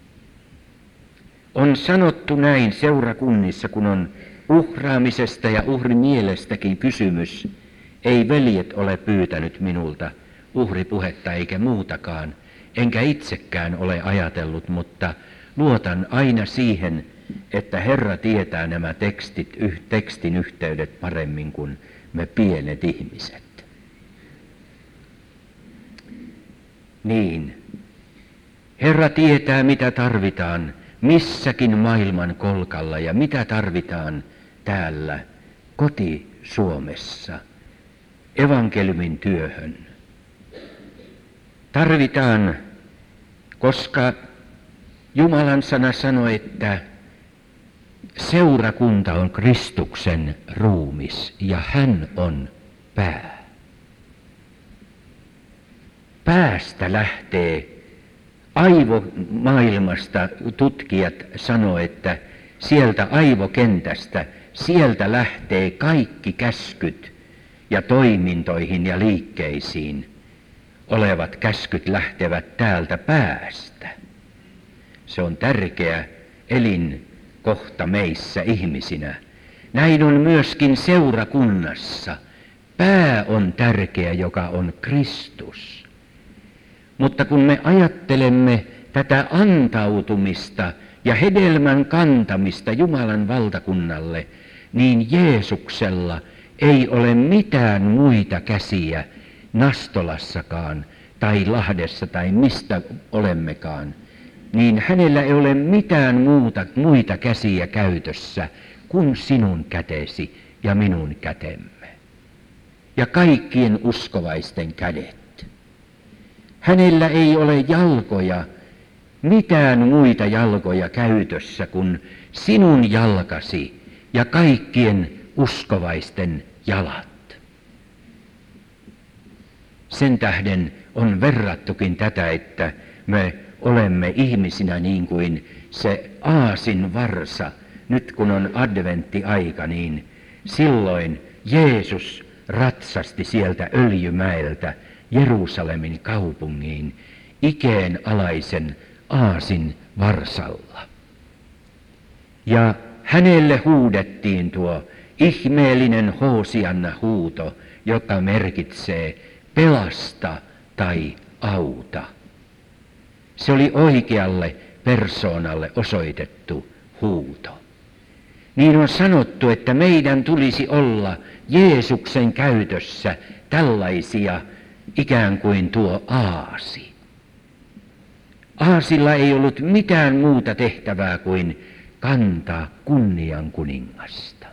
On sanottu näin seurakunnissa, kun on uhraamisesta ja uhrimielestäkin kysymys. Ei veljet ole pyytänyt minulta uhripuhetta eikä muutakaan, enkä itsekään ole ajatellut, mutta luotan aina siihen, että Herra tietää nämä tekstit, tekstin yhteydet paremmin kuin me pienet ihmiset. Niin, Herra tietää mitä tarvitaan missäkin maailman kolkalla ja mitä tarvitaan täällä koti-Suomessa evankeliumin työhön. Tarvitaan, koska Jumalan sana sanoi, että seurakunta on Kristuksen ruumis ja hän on pää. Päästä lähtee aivomaailmasta, tutkijat sanoo, että sieltä aivokentästä, sieltä lähtee kaikki käskyt ja toimintoihin ja liikkeisiin olevat käskyt lähtevät täältä päästä. Se on tärkeä elinkohta meissä ihmisinä. Näin on myöskin seurakunnassa. Pää on tärkeä, joka on Kristus. Mutta kun me ajattelemme tätä antautumista ja hedelmän kantamista Jumalan valtakunnalle, niin Jeesuksella ei ole mitään muita käsiä Nastolassakaan tai Lahdessa tai mistä olemmekaan, niin hänellä ei ole mitään muuta, muita käsiä käytössä kuin sinun kätesi ja minun kätemme ja kaikkien uskovaisten kädet. Hänellä ei ole jalkoja, mitään muita jalkoja käytössä kuin sinun jalkasi ja kaikkien uskovaisten jalat. Sen tähden on verrattukin tätä, että me olemme ihmisinä niin kuin se aasin varsa. Nyt kun on adventtiaika, niin silloin Jeesus ratsasti sieltä Öljymäeltä Jerusalemin kaupungiin ikeen alaisen aasin varsalla. Ja hänelle huudettiin tuo ihmeellinen Hoosianna huuto, joka merkitsee pelasta tai auta. Se oli oikealle persoonalle osoitettu huuto. Niin on sanottu, että meidän tulisi olla Jeesuksen käytössä tällaisia ikään kuin tuo aasi. Aasilla ei ollut mitään muuta tehtävää kuin kantaa kunnian kuningasta.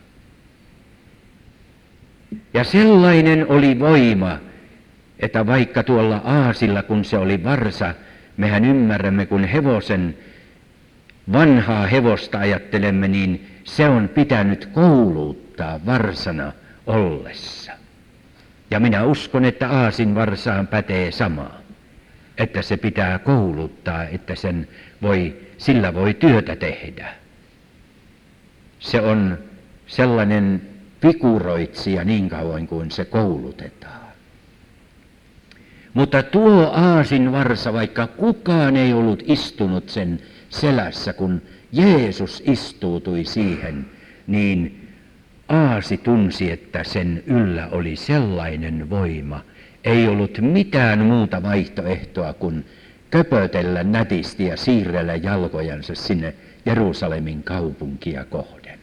Ja sellainen oli voima, että vaikka tuolla aasilla, kun se oli varsa, mehän ymmärrämme, kun hevosen vanhaa hevosta ajattelemme, niin se on pitänyt kouluttaa varsana ollessa. Ja minä uskon, että aasin varsaan pätee samaa, että se pitää kouluttaa, että sen voi sillä voi työtä tehdä. Se on sellainen figuroitsija niin kauan kuin se koulutetaan. Mutta tuo aasinvarsa, vaikka kukaan ei ollut istunut sen selässä, kun Jeesus istuutui siihen, niin aasi tunsi, että sen yllä oli sellainen voima. Ei ollut mitään muuta vaihtoehtoa kuin köpötellä nätisti ja siirrellä jalkojansa sinne Jerusalemin kaupunkia kohden.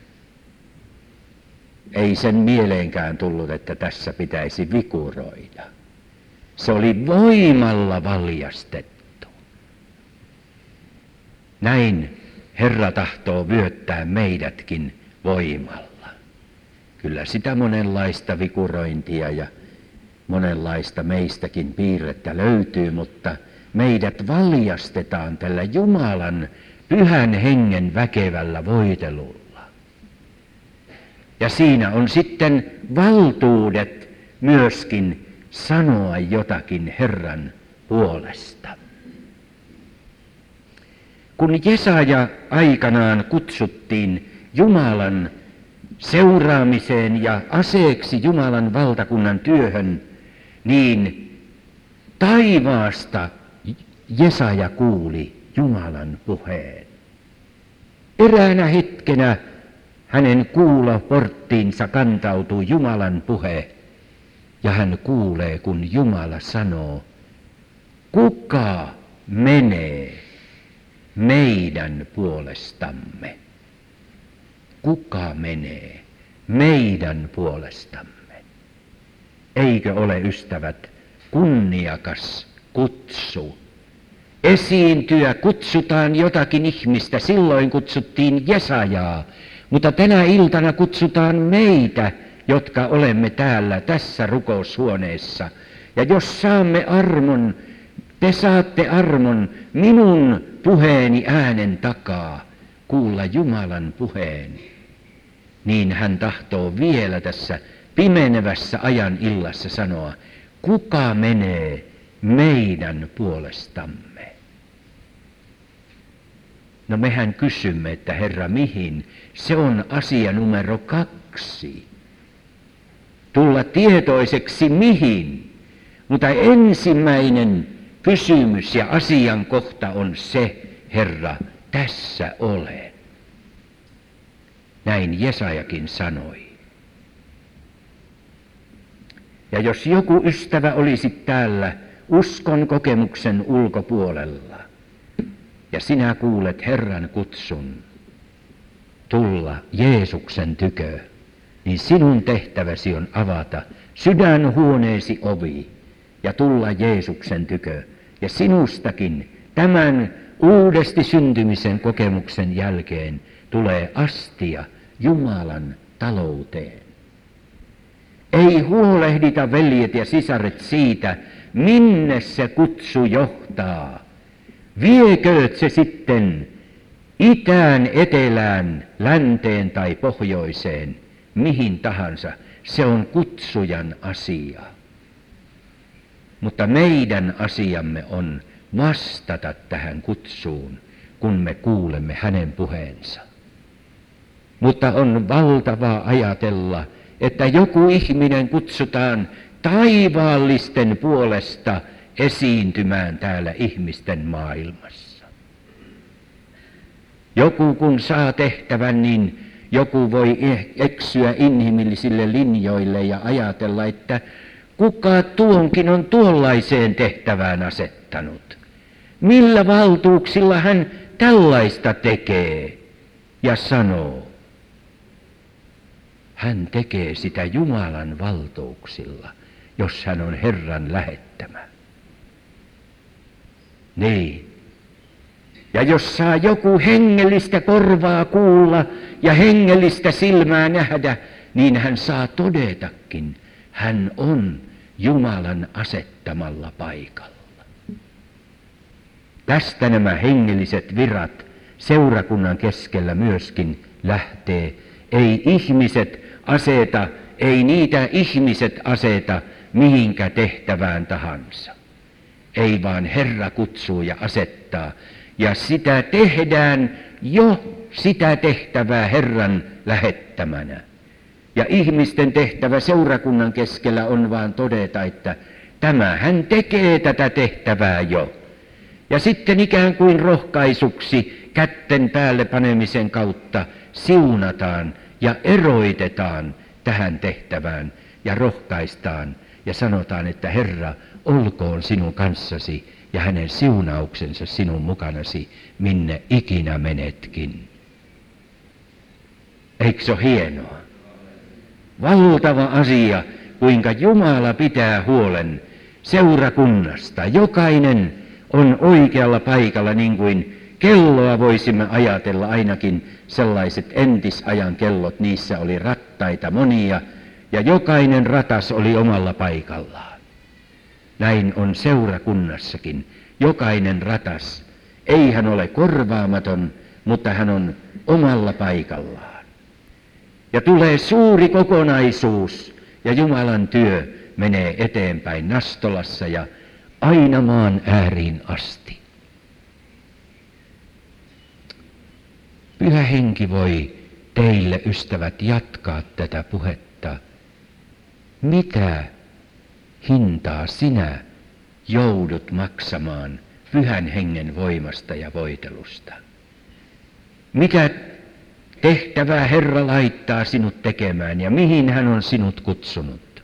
Ei sen mieleenkään tullut, että tässä pitäisi vikuroida. Se oli voimalla valjastettu. Näin Herra tahtoo vyöttää meidätkin voimalla. Kyllä sitä monenlaista vikurointia ja monenlaista meistäkin piirrettä löytyy, mutta meidät valjastetaan tällä Jumalan pyhän hengen väkevällä voitelulla. Ja siinä on sitten valtuudet myöskin sanoa jotakin Herran puolesta. Kun Jesaja aikanaan kutsuttiin Jumalan seuraamiseen ja aseeksi Jumalan valtakunnan työhön, niin taivaasta Jesaja kuuli Jumalan puheen. Eräänä hetkenä hänen kuuloporttiinsa kantautui Jumalan puhe, ja hän kuulee, kun Jumala sanoo, kuka menee meidän puolestamme? Kuka menee meidän puolestamme? Eikö ole, ystävät, kunniakas kutsu? Esiintyä kutsutaan jotakin ihmistä, silloin kutsuttiin Jesajaa, mutta tänä iltana kutsutaan meitä, jotka olemme täällä tässä rukoushuoneessa. Ja jos saamme armon, te saatte armon minun puheeni äänen takaa kuulla Jumalan puheen, niin hän tahtoo vielä tässä pimenevässä ajan illassa sanoa, kuka menee meidän puolestamme? No mehän kysymme, että Herra, mihin? Se on asia numero kaksi. Tulla tietoiseksi mihin. Mutta ensimmäinen kysymys ja asian kohta on se, Herra, tässä olen. Näin Jesajakin sanoi. Ja jos joku ystävä olisi täällä uskon kokemuksen ulkopuolella, ja sinä kuulet Herran kutsun tulla Jeesuksen tykö, niin sinun tehtäväsi on avata sydänhuoneesi ovi ja tulla Jeesuksen tykö. Ja sinustakin tämän uudesti syntymisen kokemuksen jälkeen tulee astia Jumalan talouteen. Ei huolehdita, veljet ja sisaret, siitä, minne se kutsu johtaa. Viekööt se sitten itään, etelään, länteen tai pohjoiseen, mihin tahansa, se on kutsujan asia. Mutta meidän asiamme on vastata tähän kutsuun, kun me kuulemme hänen puheensa. Mutta on valtavaa ajatella, että joku ihminen kutsutaan taivaallisten puolesta esiintymään täällä ihmisten maailmassa. Joku kun saa tehtävän, niin joku voi eksyä inhimillisille linjoille ja ajatella, että kuka tuonkin on tuollaiseen tehtävään asettanut. Millä valtuuksilla hän tällaista tekee ja sanoo? Hän tekee sitä Jumalan valtuuksilla, jos hän on Herran lähettämä. Niin. Ja jos saa joku hengellistä korvaa kuulla ja hengellistä silmää nähdä, niin hän saa todetakin, hän on Jumalan asettamalla paikalla. Tästä nämä hengelliset virat seurakunnan keskellä myöskin lähtee. Ei ihmiset aseta, ei niitä ihmiset aseta mihinkä tehtävään tahansa. Ei vaan Herra kutsuu ja asettaa. ja sitä tehdään jo sitä tehtävää Herran lähettämänä. Ja ihmisten tehtävä seurakunnan keskellä on vaan todeta, että tämä hän tekee tätä tehtävää jo. Ja sitten ikään kuin rohkaisuksi kätten päälle panemisen kautta siunataan ja eroitetaan tähän tehtävään ja rohkaistaan ja sanotaan, että Herra, olkoon sinun kanssasi ja hänen siunauksensa sinun mukanasi, minne ikinä menetkin. Eikö se ole hienoa? Valtava asia, kuinka Jumala pitää huolen seurakunnasta. Jokainen on oikealla paikalla, niin kuin kelloa voisimme ajatella, ainakin sellaiset entisajan kellot, niissä oli rattaita monia, ja jokainen ratas oli omalla paikallaan. Näin on seurakunnassakin. Jokainen ratas, ei hän ole korvaamaton, mutta hän on omalla paikallaan. Ja tulee suuri kokonaisuus, ja Jumalan työ menee eteenpäin Nastolassa ja aina maan ääriin asti. Pyhä Henki voi teille, ystävät, jatkaa tätä puhetta. Mitä hintaa sinä joudut maksamaan Pyhän Hengen voimasta ja voitelusta? Mitä tehtävää Herra laittaa sinut tekemään ja mihin hän on sinut kutsunut?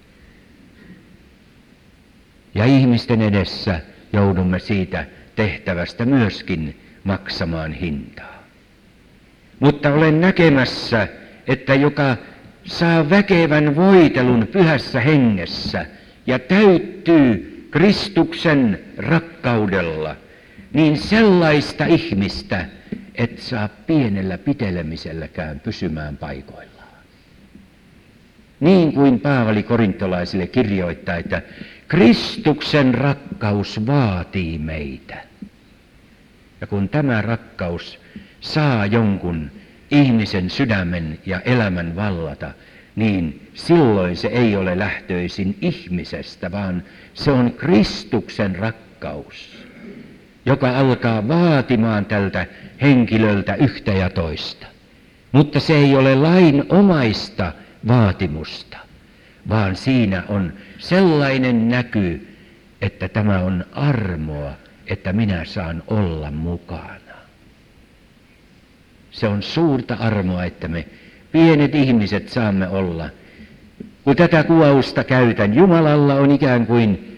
Ja ihmisten edessä joudumme siitä tehtävästä myöskin maksamaan hintaa. Mutta olen näkemässä, että joka saa väkevän voitelun Pyhässä Hengessä ja täyttyy Kristuksen rakkaudella, niin sellaista ihmistä et saa pienellä pitelemiselläkään pysymään paikoillaan. Niin kuin Paavali korintolaisille kirjoittaa, että Kristuksen rakkaus vaatii meitä. Ja kun tämä rakkaus saa jonkun ihmisen sydämen ja elämän vallata, niin silloin se ei ole lähtöisin ihmisestä, vaan se on Kristuksen rakkaus, joka alkaa vaatimaan tältä henkilöltä yhtä ja toista. Mutta se ei ole lainomaista vaatimusta, vaan siinä on sellainen näky, että tämä on armoa, että minä saan olla mukana. Se on suurta armoa, että me pienet ihmiset saamme olla. Kun tätä kuvausta käytän, Jumalalla on ikään kuin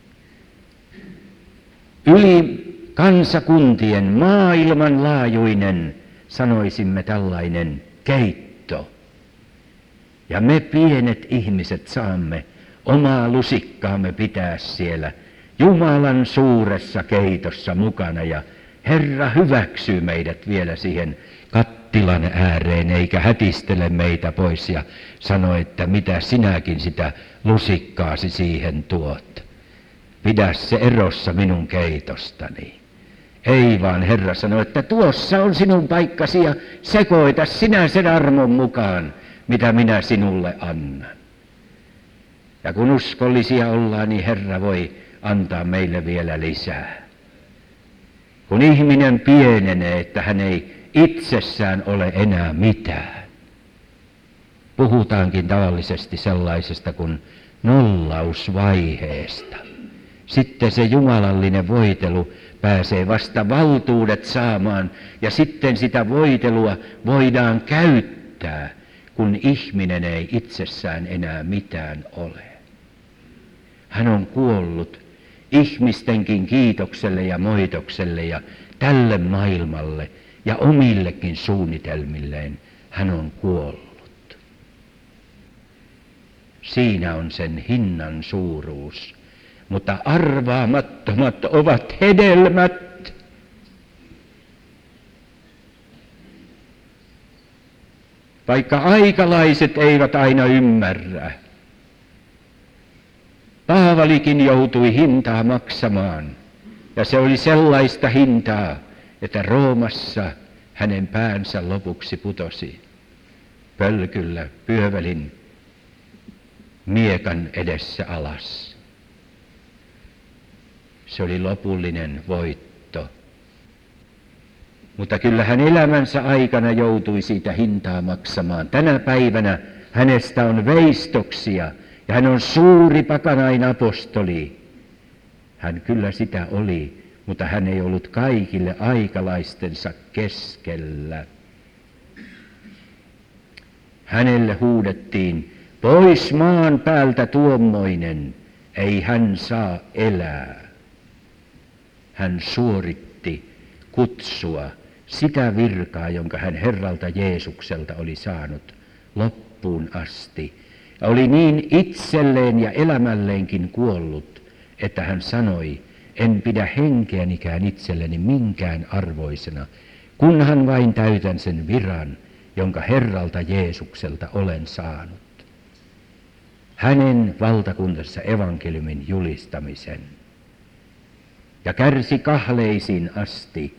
yli kansakuntien maailmanlaajuinen, sanoisimme tällainen keitto. Ja me pienet ihmiset saamme omaa lusikkaamme pitää siellä Jumalan suuressa keitossa mukana, ja Herra hyväksyy meidät vielä siihen kattilan ääreen, eikä hätistele meitä pois ja sano, että mitä sinäkin sitä lusikkaasi siihen tuot. Pidä se erossa minun keitostani. Ei vaan Herra sanoi, että tuossa on sinun paikkasi ja sekoita sinä sen armon mukaan, mitä minä sinulle annan. Ja kun uskollisia ollaan, niin Herra voi antaa meille vielä lisää. Kun ihminen pienenee, että hän ei itsessään ole enää mitään. Puhutaankin tavallisesti sellaisesta kuin nollausvaiheesta. Sitten se jumalallinen voitelu pääsee vasta valtuudet saamaan, ja sitten sitä voitelua voidaan käyttää, kun ihminen ei itsessään enää mitään ole. Hän on kuollut ihmistenkin kiitokselle ja moitokselle ja tälle maailmalle ja omillekin suunnitelmilleen hän on kuollut. Siinä on sen hinnan suuruus, mutta arvaamattomat ovat hedelmät. Vaikka aikalaiset eivät aina ymmärrä. Paavalikin joutui hintaa maksamaan, ja se oli sellaista hintaa, että Roomassa hänen päänsä lopuksi putosi pölkyllä pyövelin miekan edessä alas. Se oli lopullinen voitto. Mutta kyllä hän elämänsä aikana joutui siitä hintaa maksamaan. Tänä päivänä hänestä on veistoksia ja hän on suuri pakanain apostoli. Hän kyllä sitä oli, mutta hän ei ollut kaikille aikalaistensa keskellä. Hänelle huudettiin, pois maan päältä tuommoinen, ei hän saa elää. Hän suoritti kutsua, sitä virkaa, jonka hän Herralta Jeesukselta oli saanut loppuun asti. Ja oli niin itselleen ja elämälleenkin kuollut, että hän sanoi, en pidä henkeänikään itselleni minkään arvoisena, kunhan vain täytän sen viran, jonka Herralta Jeesukselta olen saanut. Hänen valtakuntansa evankeliumin julistamisen. Ja kärsi kahleisiin asti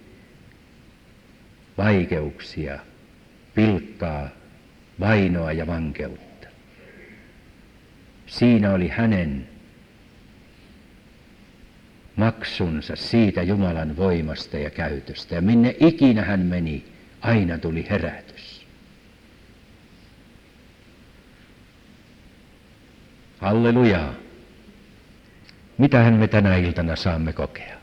vaikeuksia, pilkkaa, vainoa ja vankeutta. Siinä oli hänen maksunsa siitä Jumalan voimasta ja käytöstä. Ja minne ikinä hän meni, aina tuli herätys. Hallelujaa. Mitähän me tänä iltana saamme kokea?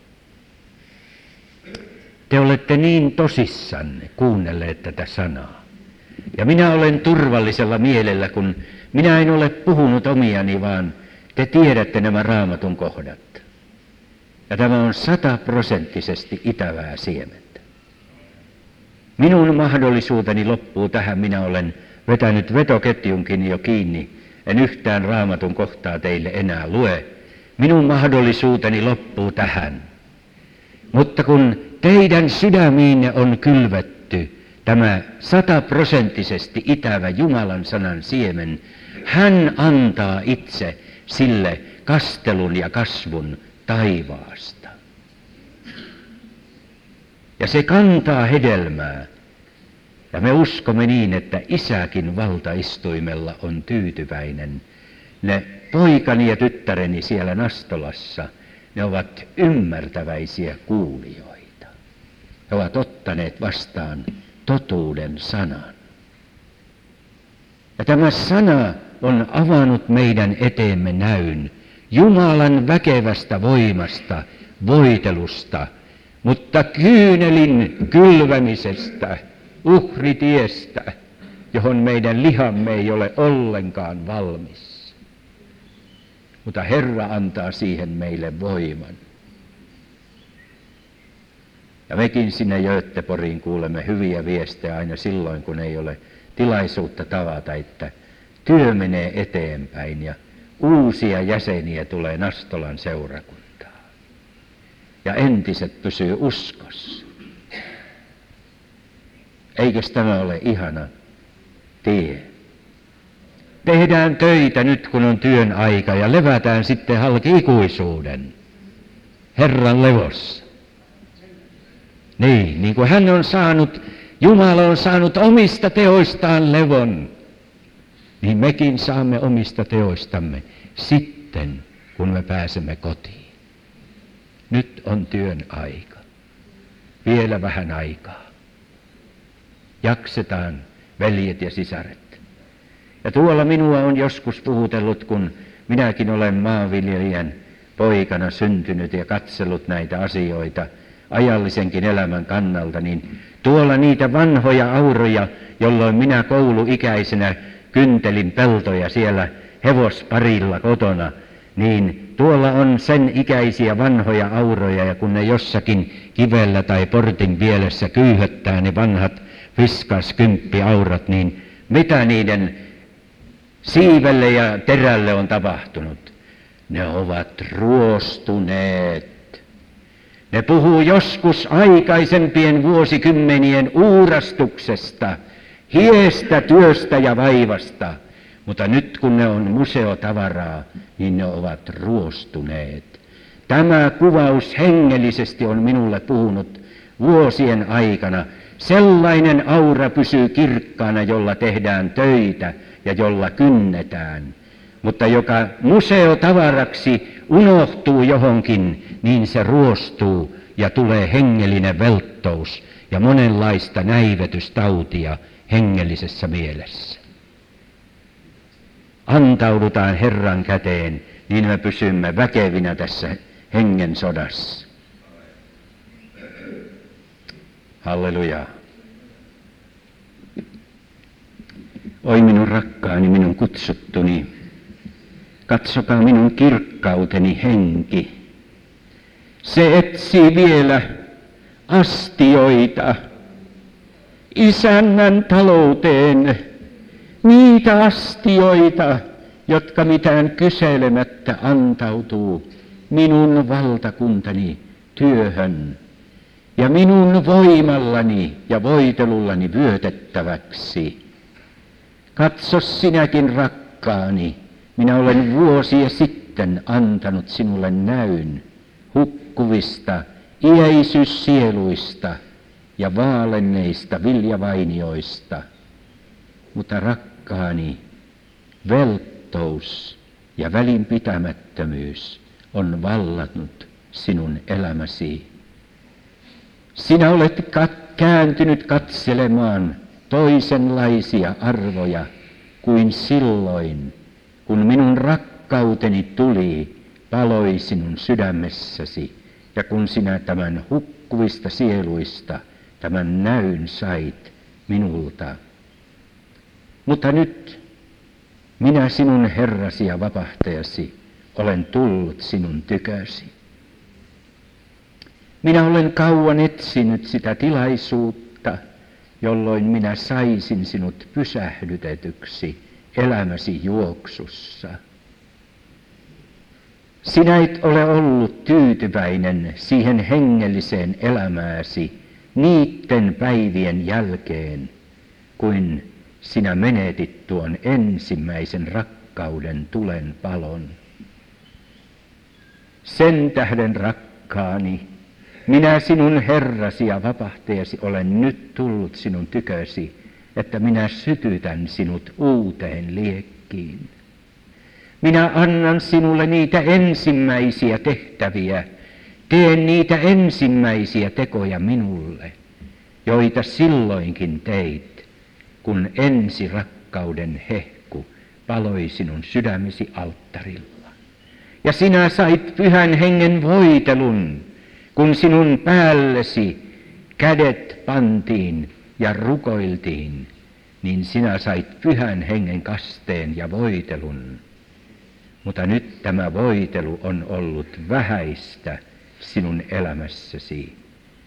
Te olette niin tosissanne kuunnelleet tätä sanaa. Ja minä olen turvallisella mielellä, kun minä en ole puhunut omiani, vaan te tiedätte nämä Raamatun kohdat. Ja tämä on sataprosenttisesti itävää siementä. Minun mahdollisuuteni loppuu tähän. Minä olen vetänyt vetoketjunkin jo kiinni. En yhtään Raamatun kohtaa teille enää lue. Minun mahdollisuuteni loppuu tähän. Mutta kun teidän sydämiinne on kylvetty tämä sataprosenttisesti itävä Jumalan sanan siemen, hän antaa itse sille kastelun ja kasvun taivaasta. Ja se kantaa hedelmää. Ja me uskomme niin, että Isäkin valtaistuimella on tyytyväinen. Ne poikani ja tyttäreni siellä Nastolassa, ne ovat ymmärtäväisiä kuulijoita. He ovat ottaneet vastaan totuuden sanan. Ja tämä sana on avannut meidän eteemme näyn Jumalan väkevästä voimasta, voitelusta, mutta kyynelin kylvämisestä, uhritiestä, johon meidän lihamme ei ole ollenkaan valmis. Mutta Herra antaa siihen meille voiman. Ja mekin sinne Göteborgiin kuulemme hyviä viestejä aina silloin, kun ei ole tilaisuutta tavata, että työ menee eteenpäin ja uusia jäseniä tulee Nastolan seurakuntaan. Ja entiset pysyy uskossa. Eikös tämä ole ihana tie? Tehdään töitä nyt, kun on työn aika, ja levätään sitten halki ikuisuuden Herran levossa. Niin, niin kuin hän on saanut, Jumala on saanut omista teoistaan levon, niin mekin saamme omista teoistamme sitten, kun me pääsemme kotiin. Nyt on työn aika. Vielä vähän aikaa. Jaksetaan, veljet ja sisaret. Ja tuolla minua on joskus puhutellut, kun minäkin olen maanviljelijän poikana syntynyt ja katsellut näitä asioita ajallisenkin elämän kannalta, niin tuolla niitä vanhoja auroja, jolloin minä kouluikäisenä kyntelin peltoja siellä hevosparilla kotona, niin tuolla on sen ikäisiä vanhoja auroja, ja kun ne jossakin kivellä tai portin pielessä kyyhöttää ne vanhat viskaskymppiaurat, niin mitä niiden siivelle ja terälle on tapahtunut? Ne ovat ruostuneet. Ne puhuu joskus aikaisempien vuosikymmenien uurastuksesta, hiestä työstä ja vaivasta, mutta nyt kun ne on museotavaraa, niin ne ovat ruostuneet. Tämä kuvaus hengellisesti on minulle puhunut vuosien aikana. Sellainen aura pysyy kirkkaana, jolla tehdään töitä ja jolla kynnetään. Mutta joka museotavaraksi unohtuu johonkin, niin se ruostuu ja tulee hengellinen velttous. ja monenlaista näivetystautia hengellisessä mielessä. Antaudutaan Herran käteen, niin me pysymme väkevinä tässä hengen sodassa. Halleluja. Oi minun rakkaani, minun kutsuttuni, katsokaa minun kirkkauteni henki. Se etsii vielä astioita isännän talouteen, niitä astioita, jotka mitään kyselemättä antautuu minun valtakuntani työhön ja minun voimallani ja voitelullani vyötettäväksi. Katso sinäkin, rakkaani, minä olen vuosia sitten antanut sinulle näyn hukkuvista iäisyyssieluista ja vaalenneista viljavainioista. Mutta rakkaani, velttous ja välinpitämättömyys on vallannut sinun elämäsi. Sinä olet kat- kääntynyt katselemaan toisenlaisia arvoja kuin silloin, kun minun rakkauteni tuli, paloi sinun sydämessäsi, ja kun sinä tämän hukkuvista sieluista tämän näyn sait minulta. Mutta nyt minä sinun Herrasi ja vapahtajasi olen tullut sinun tykösi. Minä olen kauan etsinyt sitä tilaisuutta, jolloin minä saisin sinut pysähdytetyksi elämäsi juoksussa. Sinä et ole ollut tyytyväinen siihen hengelliseen elämääsi niiden päivien jälkeen, kuin sinä menetit tuon ensimmäisen rakkauden tulen palon. Sen tähden, rakkaani, minä sinun Herrasi ja vapahtajasi olen nyt tullut sinun tykösi, että minä sytytän sinut uuteen liekkiin. Minä annan sinulle niitä ensimmäisiä tehtäviä, teen niitä ensimmäisiä tekoja minulle, joita silloinkin teit, kun ensi rakkauden hehku paloi sinun sydämesi alttarilla. Ja sinä sait Pyhän Hengen voitelun, kun sinun päällesi kädet pantiin ja rukoiltiin, niin sinä sait Pyhän Hengen kasteen ja voitelun. Mutta nyt tämä voitelu on ollut vähäistä sinun elämässäsi.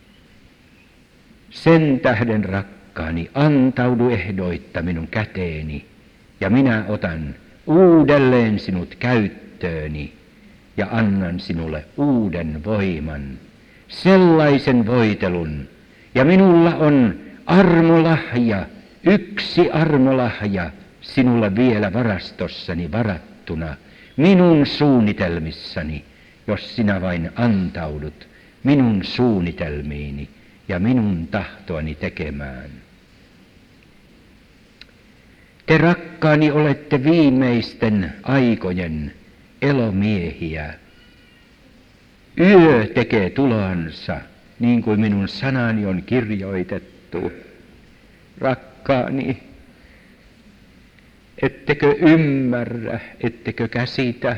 Sen tähden, rakkaani, antaudu ehdoitta minun käteeni, ja minä otan uudelleen sinut käyttööni ja annan sinulle uuden voiman, sellaisen voitelun. Ja minulla on armolahja, yksi armolahja sinulle vielä varastossani varattuna, minun suunnitelmissani, jos sinä vain antaudut minun suunnitelmiini ja minun tahtoani tekemään. Te, rakkaani, olette viimeisten aikojen elomiehiä. Yö tekee tuloansa, niin kuin minun sanani on kirjoitettu. Rakkaani, ettekö ymmärrä, ettekö käsitä?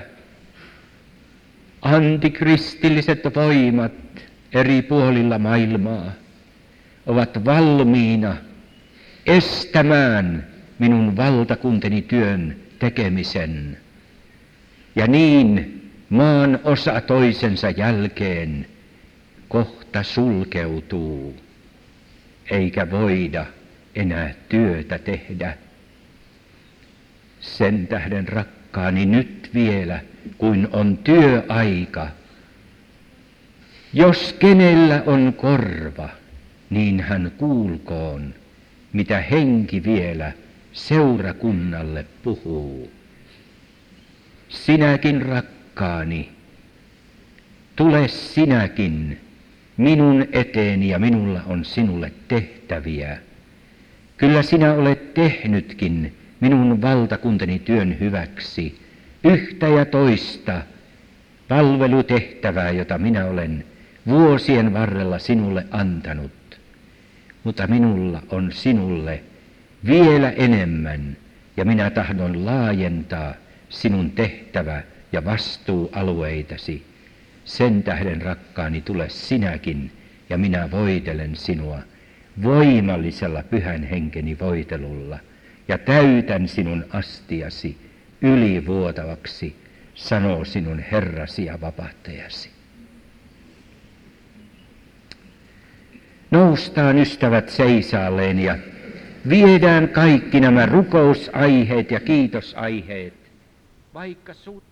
Antikristilliset voimat eri puolilla maailmaa ovat valmiina estämään minun valtakunteni työn tekemisen. Ja niin maan osa toisensa jälkeen kohta sulkeutuu, eikä voida enää työtä tehdä. Sen tähden, rakkaani, nyt vielä, kuin on työaika, jos kenellä on korva, niin hän kuulkoon, mitä henki vielä seurakunnalle puhuu. Sinäkin, rakkaani, tule sinäkin minun eteeni, ja minulla on sinulle tehtäviä. Kyllä sinä olet tehnytkin minun valtakuntani työn hyväksi yhtä ja toista palvelutehtävää, jota minä olen vuosien varrella sinulle antanut. mutta minulla on sinulle vielä enemmän, ja minä tahdon laajentaa sinun tehtävä- ja vastuualueitasi. Sen tähden, rakkaani, tule sinäkin, ja minä voitelen sinua voimallisella pyhän henkeni voitelulla, ja täytän sinun astiasi ylivuotavaksi, sanoo sinun Herrasi ja vapahtajasi. Noustaan, ystävät, seisaalleen ja viedään kaikki nämä rukousaiheet ja kiitosaiheet, vaikka sut